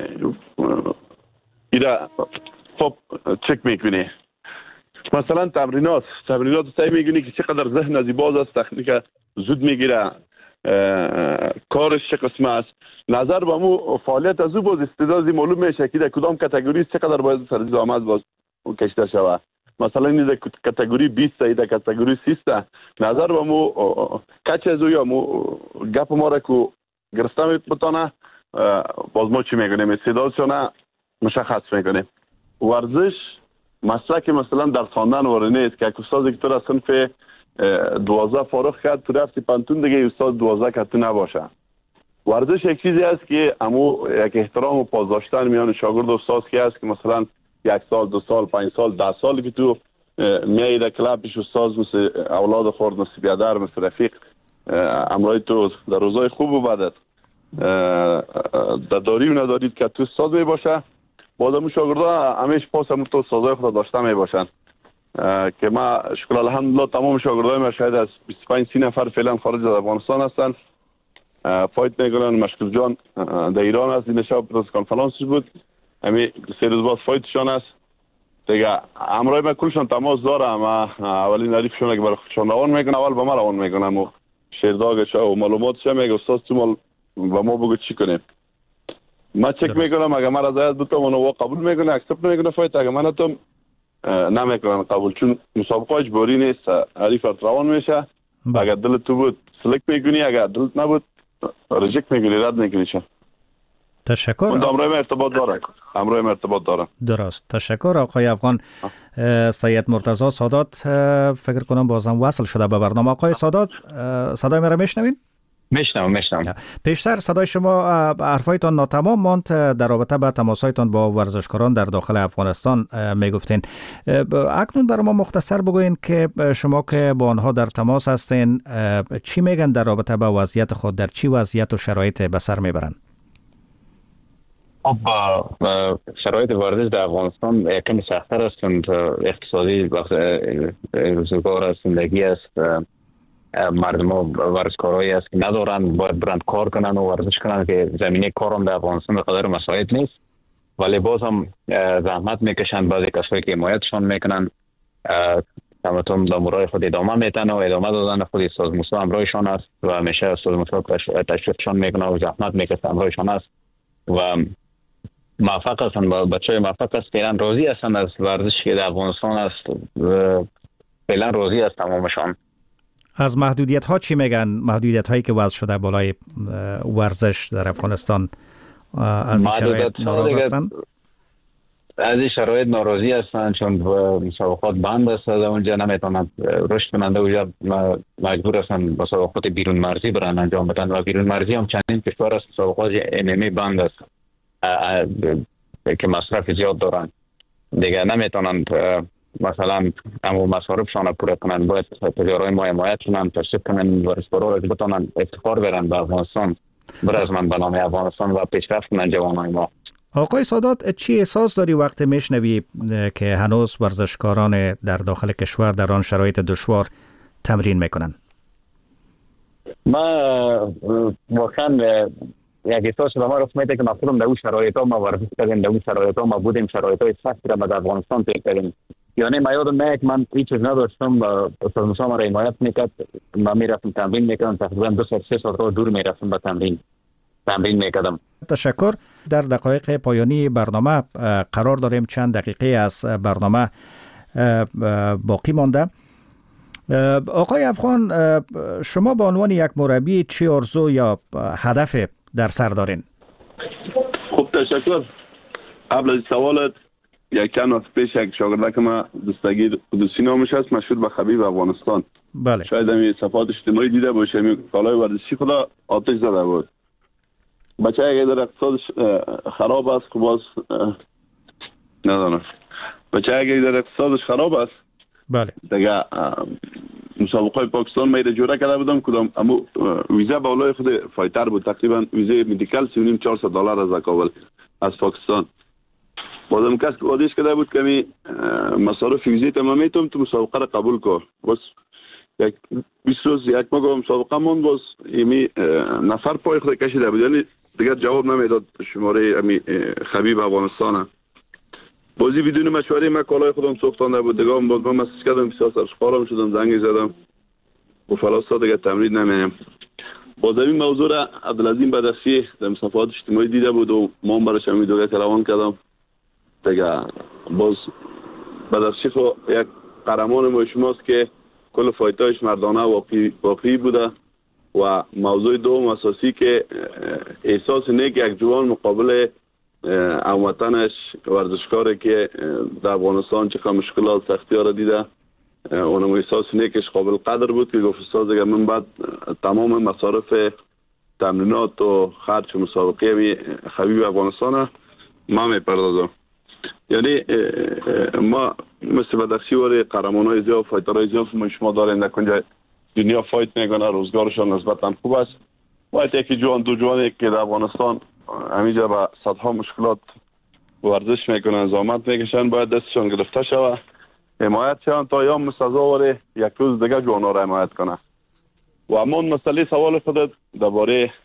ایره خب چک میکنی. مثلا تمرینات تمرینات سعی میکنی که چقدر ذهن از باز است، تکنیک زود میگیره، کارش چه قسمه است، نظر به مو فعالیت از او باز استعدادی معلوم میشه که در کدام کاتگوری چقدر باید سر زحمت باز کشته شود. مثلا این در کاتگوری بیست تا در کاتگوری سی تا نظر به مو کچ از او یا مو گپ ما را که گرفته میتونه باز ما چی میکنیم استعدادشون مشخص میکنیم. ورزش مسلک مثلا در خواندن واره نیست که استادی که تو را صنف دوازده فارغ کرد تو رفتی پانتون دیگه استاد دوازده که تو نباشه. ورزش یک چیزی است که امو یک احترام و پاسداشتن میان شاگرد و استاد که است که مثلا یک سال دو سال پنج سال ده سال که تو میای در کلاب پیش استاد مثل اولاد خورد مثل بیادر مثل رفیق امرای تو در روزای خوب و بدت در داری و ندارید که تو استاد می باشه. بازم شاگردا همیشه پاس هم تو استادای خود داشته می باشن که ما شکر الحمدلله تمام شاگردای ما شاید از بیست و پنج سی نفر فعلا خارج از افغانستان هستن. فایت میکنن. مشکل جان در ایران هست، این شب پرس کانفرانسش بود، همین سه روز بعد فایتشان است دیگه. امرای من کلشان تماس دارم، اولین عریفشون که برای خودشان روان میکنن اول به ما روان میکنم و شیرداغش و معلوماتش میگه استاد تو مال و ما بگو چی کنیم. ما چک میکنم اگه من رضایت بودم اونو قبول میکنه اکسپت میکنه فایت، اگه من نتم نمیکنن قبول، چون مسابقه اجباری نیست، عریفت روان میشه. اگر دلت تو بود سلکت میکنی، اگر دلت نبود ریجکت میکنی، رد میکنیش. تشکر. من امروز ارتباط دارم. امروز ارتباط دارم. درست. تشکر آقای افغان. سید مرتضی سادات فکر کنم بازم وصل شده به برنامه. آقای سادات صدای مرا میشنوین؟ میشنم میشنم. پیشتر صدای شما حرفایتان ناتمام ماند در رابطه با تماسایتان با ورزشکاران در داخل افغانستان میگفتین. اکنون برای ما مختصر بگوین که شما که با آنها در تماس هستین چی میگن در رابطه با وضعیت خود، در چی وضعیت و شرایط به سر میبرن؟ خب شرایط ورزش در افغانستان یکم سخت‌تر است چون اقتصادی روزگار است، زندگی است، مردم ورزشکارایی است که ندارن باید برند کار کنن و ورزش کنن که زمینه کارم در افغانستان به قدر مساعد نیست، ولی باز هم زحمت میکشن. بعضی کسایی که حمایتشان میکنن تمام دامورای خود ادامه میتن و ادامه دادن خود استاد موسی همراهشان است و همیشه استاد موسی تشویقشان میکنه و زحمت میکشه همراهشان است و موفق هستن و بچهای موفق است. فعلا راضی هستن از ورزشی که در افغانستان است، فعلا راضی است تمامشان. از محدودیت ها چی میگن؟ محدودیت هایی که وضع شده بالای ورزش در افغانستان، از این شرایط ناراضی هستن؟ از این شرایط ناراضی هستن چون مسابقات بند است، اونجا نمیتونن رشد کنند، اونجا مجبور هستن مسابقات بیرون مرزی برن انجام بدن و بیرون مرزی هم چندین کشور است مسابقات ام ام ای بند است که مصرف زیاد دارن، دیگه نمیتونن مثلا اما مصارفشان را پوره کنن. باید تجارای ما حمایت کنن، تشویق کنن ورزشکارا را که بتونن افتخار برن به افغانستان، برازمن به نام افغانستان و پیشرفت کنن جوانای ما. آقای سادات، چی احساس داری وقتی میشنوی که هنوز ورزشکاران در داخل کشور در آن شرایط دشوار تمرین میکنن؟ ما واقعا یک احساس به ما رفت میده که مفهوم در اون شرایط ها ما ورزش کردیم، در اون شرایط ها ما بودیم، شرایط های سختی را به افغانستان پیش کردیم. یعنی ما یادم میاد من هیچ چیز نداشتم و استاد موسی ما را حمایت میکرد، ما میرفتم تمرین میکردم، تقریبا دو ساعت سه ساعت دور میرفتم به تمرین تمرین میکردم. تشکر. در دقایق پایانی برنامه قرار داریم، چند دقیقه از برنامه باقی مانده. آقای افغان، شما به عنوان یک مربی چی آرزو یا هدف در سر دارین؟ خب تشکر. قبل از سوالت یک چند وقت پیش یک شاگردک ما دستگیر قدوسی نامش هست، مشهور به خبیب افغانستان. بله. شاید همین صفحات اجتماعی دیده باشه، همین کالای ورزشی خدا آتش زده بود. بچه اگه در اقتصادش خراب است که باز ندانم بچه اگه در اقتصادش خراب است بله دیگه مسابقه های پاکستان ما ایره جوره کرده بودم کدام اما ویزا باولای خود فایتر بود، تقریبا ویزا مدیکال سی و نیم چهارصد دلار از کابل از پاکستان. بازم کس که آدیش کرده بود که می مصارف ویزا تمام میتونم تو مسابقه را قبول کن. بس یک بیست روز یک ماه مسابقه مون باز ایمی نفر پای خود کشیده بود، یعنی دیگر جواب نمیداد شماره امی خبیب افغانستان. بازی بدون مشوره من کالای خودم سوختانده بود، دیگه باز من مسیج کردم بسیار سرشخارم شدم، زنگی زدم و فلاسا دیگه تمرین نمیم. باز این موضوع را عبدالعظیم بدخشی در صفحات اجتماعی دیده بود و ما هم برایش همی دوگه روان کردم دیگه. باز بدخشی خو یک قهرمان ما شماست که کل فایتایش مردانه واقعی, واقعی بوده و موضوع دوم اساسی که احساس نیک یک جوان مقابل هموطنش ورزشکاری که در افغانستان چه مشکلات سختی ها را دیده، اونم احساس نیکش قابل قدر بود که گفت استاد دیگه من بعد تمام مصارف تمرینات و خرج مسابقه خبیب افغانستان ما میپردازم. یعنی ما مثل بدخشی وری قهرمان های زیاد فایتر های زیاد ما شما داریم در کنجا دنیا فایت میکنه، روزگارشان نسبتا خوب است. باید یکی جوان دو جوانی که در افغانستان همینجا با صدها مشکلات ورزش میکنن زحمت میکشن باید دستشان گرفته شود، حمایت شوند تا یا مستضا یک روز دیگه جوانا را حمایت کنه. و اما مسئله سوال خودت درباره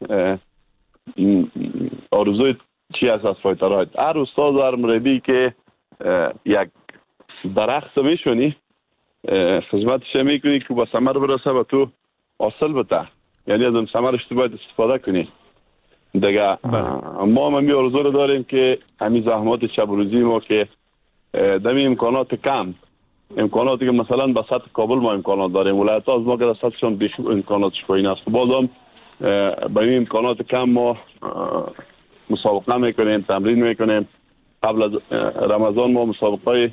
آرزوی چی است از فایترها؟ هر استاد و هر مربی که یک درخت میشونی خدمتش میکنی که با ثمر برسه و تو حاصل بده، یعنی از اون ثمرش تو باید استفاده کنی دیگه. ما هم می آرزو داریم که همین زحمات شب روزی ما که دمی امکانات کم، امکاناتی که مثلا به سطح کابل ما امکانات داریم، ولایت ها از ما که در سطحشان بیش امکاناتش پایین است، بازم با این امکانات کم ما مسابقه میکنیم، تمرین میکنیم. قبل از رمضان ما مسابقه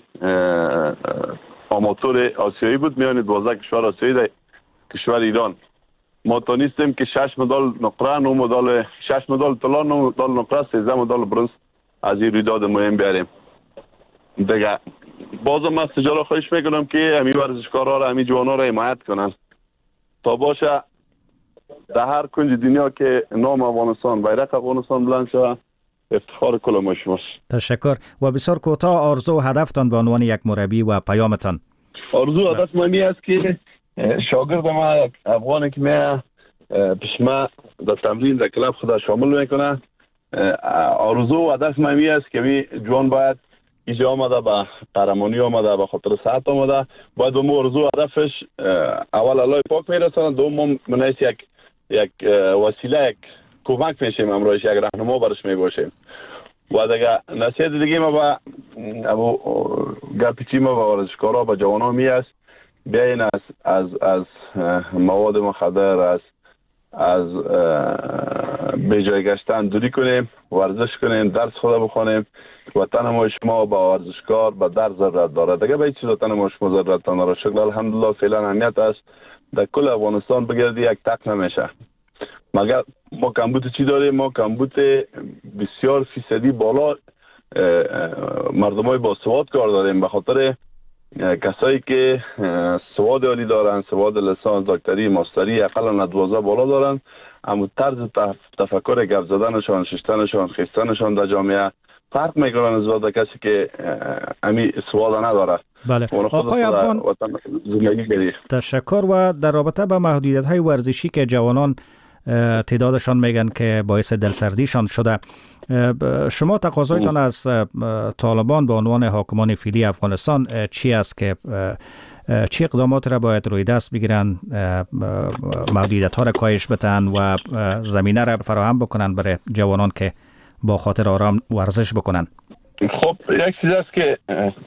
آماتور آسیایی بود میان دوازده کشور آسیایی در کشور ایران ما تونستیم که شش مدال نقره، نه مدال شش مدال طلا، نه مدال نقره، سیزده مدال برنز از این رویداد مهم بیاریم. دیگه بازم از تجارت خواهش میکنم که همین ورزشکارا را، همین جوانا را حمایت کنن تا باشه در هر کنج دنیا که نام افغانستان، بیرق افغانستان بلند شود، افتخار کل ما شماست. تشکر. و بسیار کوتاه آرزو و هدفتان به عنوان یک مربی و پیامتان. آرزو هدف من است که شاگرد ما یک افغانی که می پیش ما در تمرین در کلاب خدا شامل میکنه، آرزو و هدف من است که می جوان باید اینجا آمده به قهرمانی آمده، به خاطر صحت آمده، باید به مو آرزو هدفش اول الله پاک میرسانه، دوم منیس یک یک وسیله، یک کمک میشیم، امروز یک راهنما برش میباشیم. و دیگه نصیحت دیگه ما با ابو گپی ما با ورزشکارا، با جوانا می است بیاین از از از مواد مخدر، از از به گشتن دوری کنیم، ورزش کنیم، درس خدا بخونیم. وطن ما شما با ورزشکار با در ضرورت داره، دیگه به هیچ چیز وطن ما شما ضرورت نداره. شکل الحمدلله فعلا اهمیت است در کل افغانستان بگردی یک تک نمیشه. مگر ما کمبود چی داریم؟ ما کمبود بسیار فیصدی بالا مردمای با سواد کار داریم، به خاطر کسایی که سواد عالی دارن، سواد لیسانس، دکتری، ماستری، اقلا دوازده بالا دارن، اما طرز تفکر گپ زدنشان، ششتنشان، خیستنشان در جامعه فرق میکنن از کسی که امی سواد نداره. بله. آقای افغان تشکر. و در رابطه با محدودیت های ورزشی که جوانان تعدادشان میگن که باعث دلسردیشان شده، شما تقاضایتان از طالبان به عنوان حاکمان فعلی افغانستان چی است که چی اقدامات را باید روی دست بگیرن، محدودیت ها را کاهش بدن و زمینه را فراهم بکنن برای جوانان که با خاطر آرام ورزش بکنن؟ خب یک چیز است که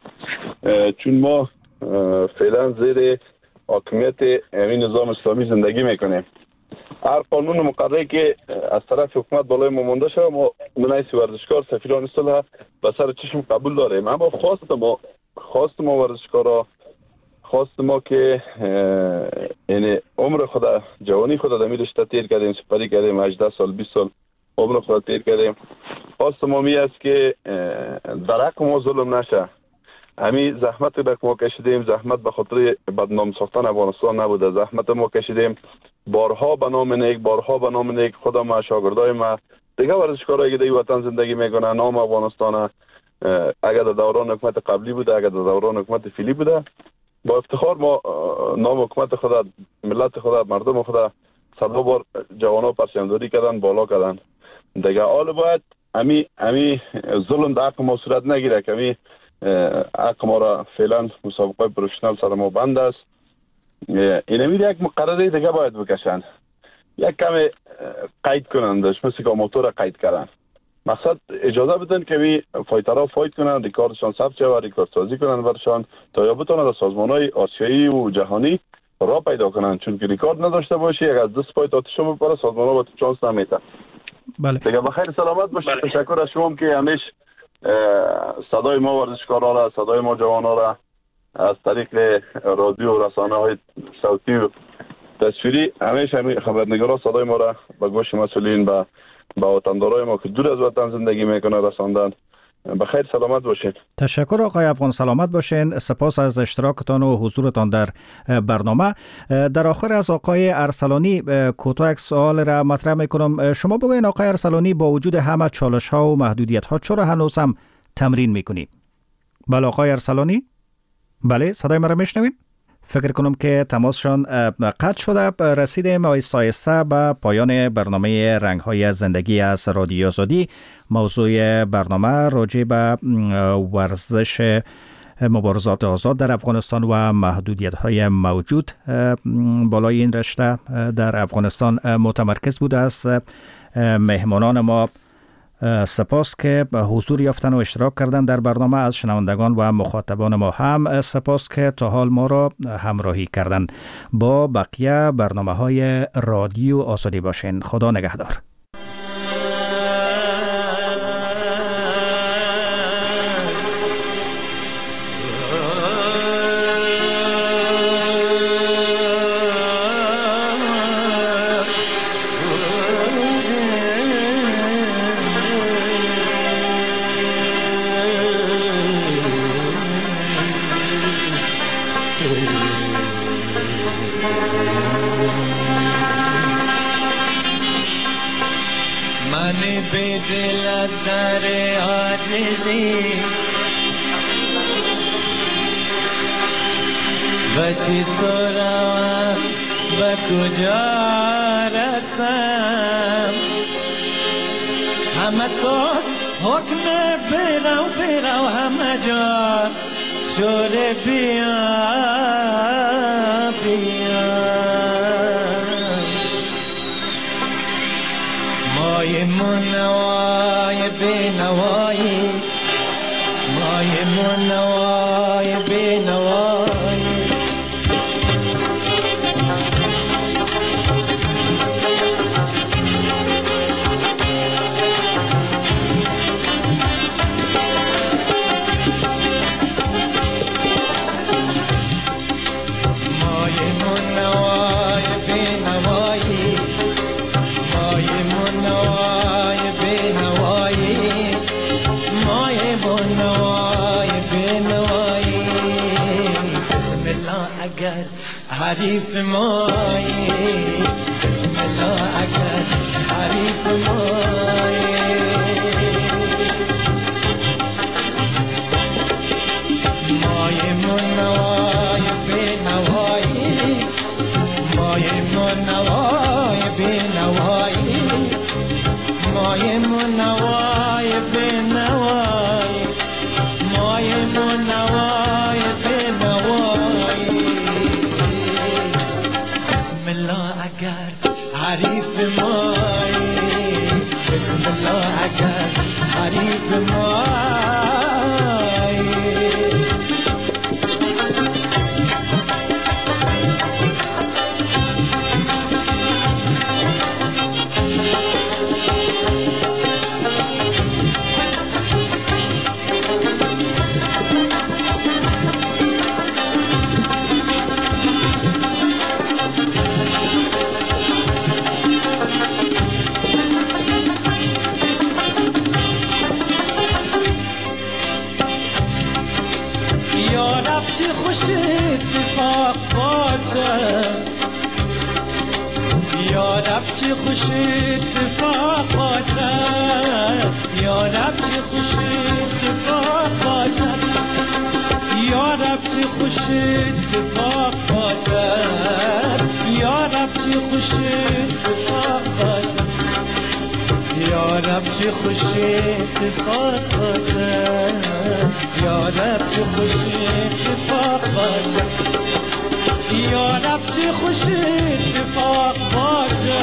چون ما فعلا زیر حاکمیت این نظام اسلامی زندگی میکنیم، هر قانون مقرری که از طرف حکومت بالای ما مونده شده، ما منیس ورزشکار، سفیران صلح به سر چشم قبول داریم. اما خواست ما خواست ما ورزشکارا، خواست ما که یعنی عمر خدا، جوانی خدا در می رشته تیر کردیم، سپری کردیم، هجده سال بیست سال عمر خدا تیر کردیم. خواست ما می است که در حق ما ظلم نشه. همین زحمت که ما کشیدیم، زحمت به خاطر بدنام ساختن افغانستان نبوده، زحمت ما کشیدیم بارها به نام نیک، بارها به نام نیک خدا ما، شاگردای ما، دیگه ورزشکارایی که در وطن زندگی میکنن، نام افغانستان اگر در دوران حکومت قبلی بوده، اگر در دوران حکومت فعلی بوده، با افتخار ما نام حکومت خدا، ملت خدا، مردم خدا صد بار جوانا پرچمداری کردن، بالا کردن. دیگه حال باید امی امی ظلم در حق ما صورت نگیره که امی حق ما را فعلا مسابقه پروفشنال سر ما بند است. این امید یک مقرره دیگه باید بکشن، یک کم قید کنندش، مثل که موتور قید کردن. مقصد اجازه بدن که می فایترها فایت کنن، ریکاردشان ثبت شود، ریکارد سازی کنن برشان، تا یا بتونن در سازمانهای آسیایی و جهانی را پیدا کنن. چون که ریکارد نداشته باشی، یک از دست پای تاتشو بپره، سازمانها با تو چانس نمیتن. بله. دیگه بخیر سلامت باشید. بله. تشکر از شما که همیشه صدای ما ورزشکارا را، صدای ما جوانا را از طریق رادیو و رسانه های صوتی و تصویری همیشه همین خبرنگارا صدای ما را به گوش مسئولین، به با وطندارای ما که دور از وطن زندگی میکنه رساندن. بخیر سلامت باشین. تشکر آقای افغان، سلامت باشین. سپاس از اشتراکتان و حضورتان در برنامه. در آخر از آقای ارسلانی کوتاه یک سوال را مطرح میکنم. شما بگوین آقای ارسلانی، با وجود همه چالش ها و محدودیت ها چرا هنوز هم تمرین میکنی؟ بله آقای ارسلانی؟ بله صدای مرا میشنوین؟ فکر کنم که تماسشان قطع شده. رسیدیم آیسته آیسته به پایان برنامه رنگ‌های زندگی از رادیو آزادی. موضوع برنامه راجع به ورزش مبارزات آزاد در افغانستان و محدودیت‌های موجود بالای این رشته در افغانستان متمرکز بوده است. مهمانان ما سپاس که به حضور یافتن و اشتراک کردن در برنامه. از شنوندگان و مخاطبان ما هم سپاس که تا حال ما را همراهی کردن. با بقیه برنامه های رادیو آزادی باشین. خدا نگهدار. من به دل از در عاجزی و چی سرم و کجا رسم همه ساز حکم برو برو همه جاست شور بیا بیا مای منوای بینوایی مای منوای بینوایی حریف مایی بسم الله اگر حریف مایی مای منوای بینوایی مای منوای بینوایی مای منوای بینوایی مای منوای بینوایی اگر حریف مایی بسم الله اگر حریف مایی خوش اتفاق باشه یا رب چه خوش اتفاق باشه یا رب چه خوش اتفاق باشه یا رب چه خوش اتفاق باشه یا رب چه خوش اتفاق باشه یا رب چه خوش اتفاق باشه یا رب چه خوش اتفاق باشه یا رب چه خوش اتفاق باشه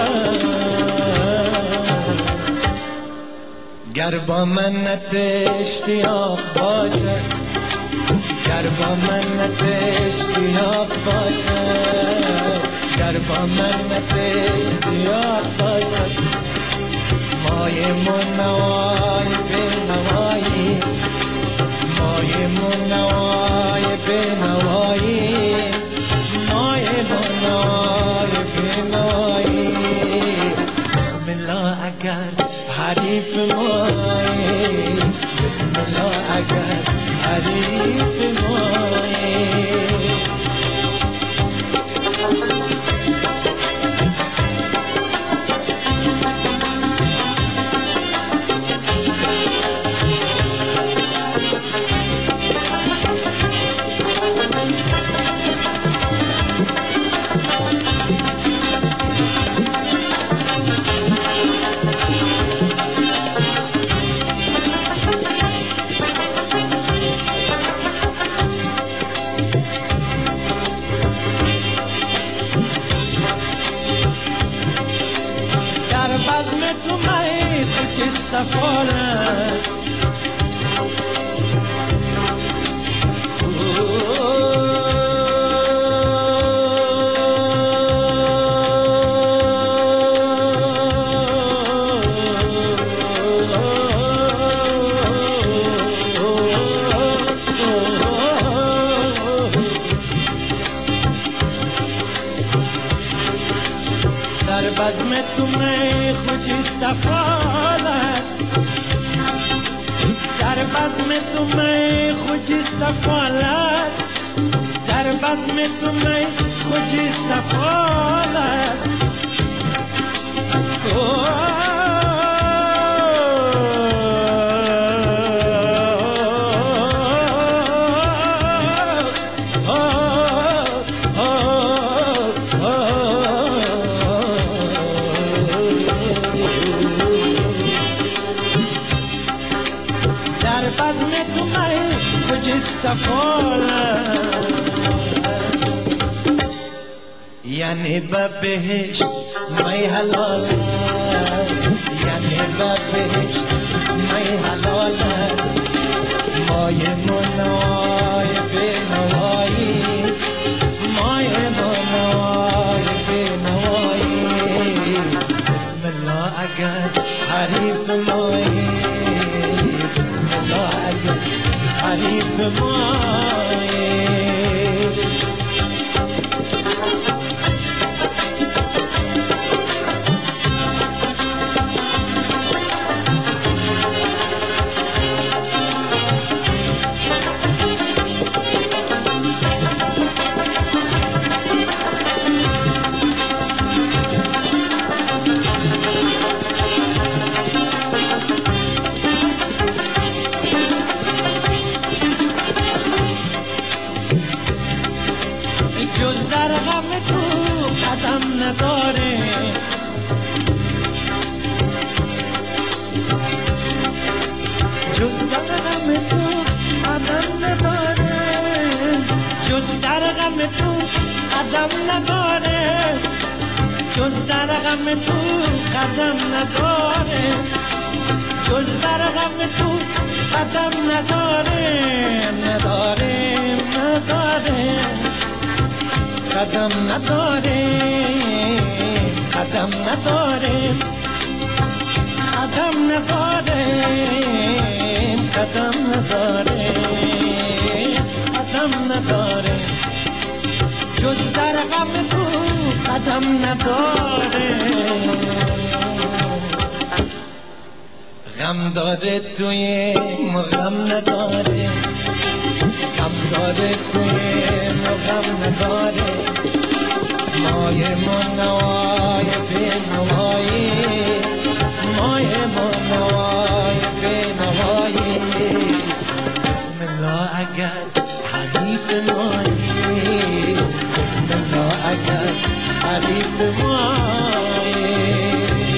گر با منت اشتیاق باشه گر با منت اشتیاق باشه گر با منت اشتیاق باشه مای منوای بینوایی مای منوای بینوایی مای منوای بینوایی بسم الله اگر حریف مایی بسم الله اگر حریف مایی در بزم تو می خوچیست فال است در بزم تو می خوچیست فال است در بزم تو می خوشی صفال است در بزم تو می خوشی صفال یعنی به بهشت می حلال است یعنی به بهشت می حلال است مای منوای به نوایی مای منوای به نوایی بسم الله اگر حریف مایی بسم الله اگر حریف مایی جز در غم تو قدم نداره جز در غم تو قدم نداره جز در غم تو قدم نداره جز در غم تو قدم نداره جز در غم تو قدم نداره نداره نداره قدم نداره قدم نداره قدم نداره قدم نداره قدم نداره جز در غم تو قدم نداره غم داره توی غم نداره غم داره توی غم نداره مای منوای به نوایی مای منوای به نوایی بسم الله اگر حریف مایی بسم الله اگر حریف مایی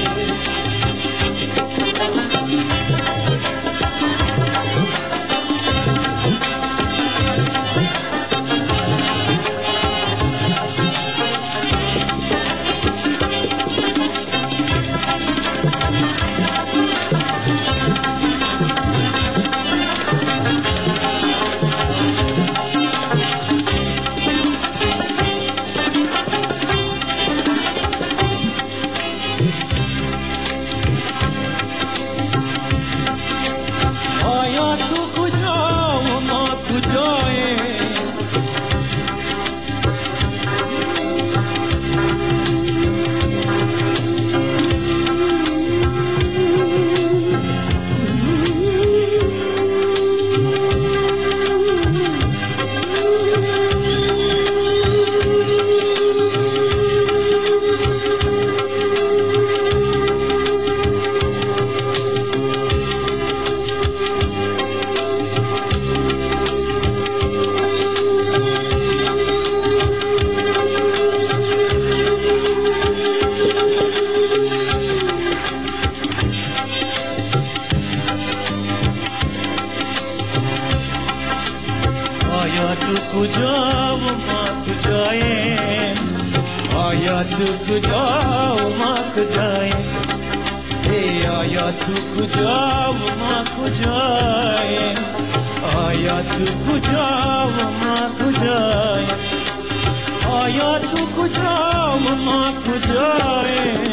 آیا تو کجا و ما کجاییم ای آیا تو کجا و ما کجاییم آیا تو کجا و ما کجاییم آیا تو کجا و ما کجاییم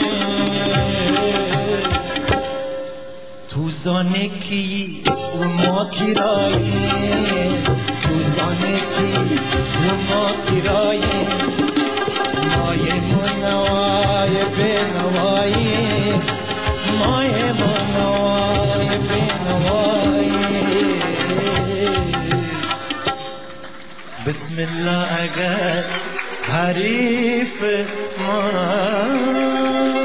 تو زانه کی و ما کراییم تو زانه کی و ما کراییم مای منوای به نوایی مای منوای به نوایی بسم الله اگر حریف ما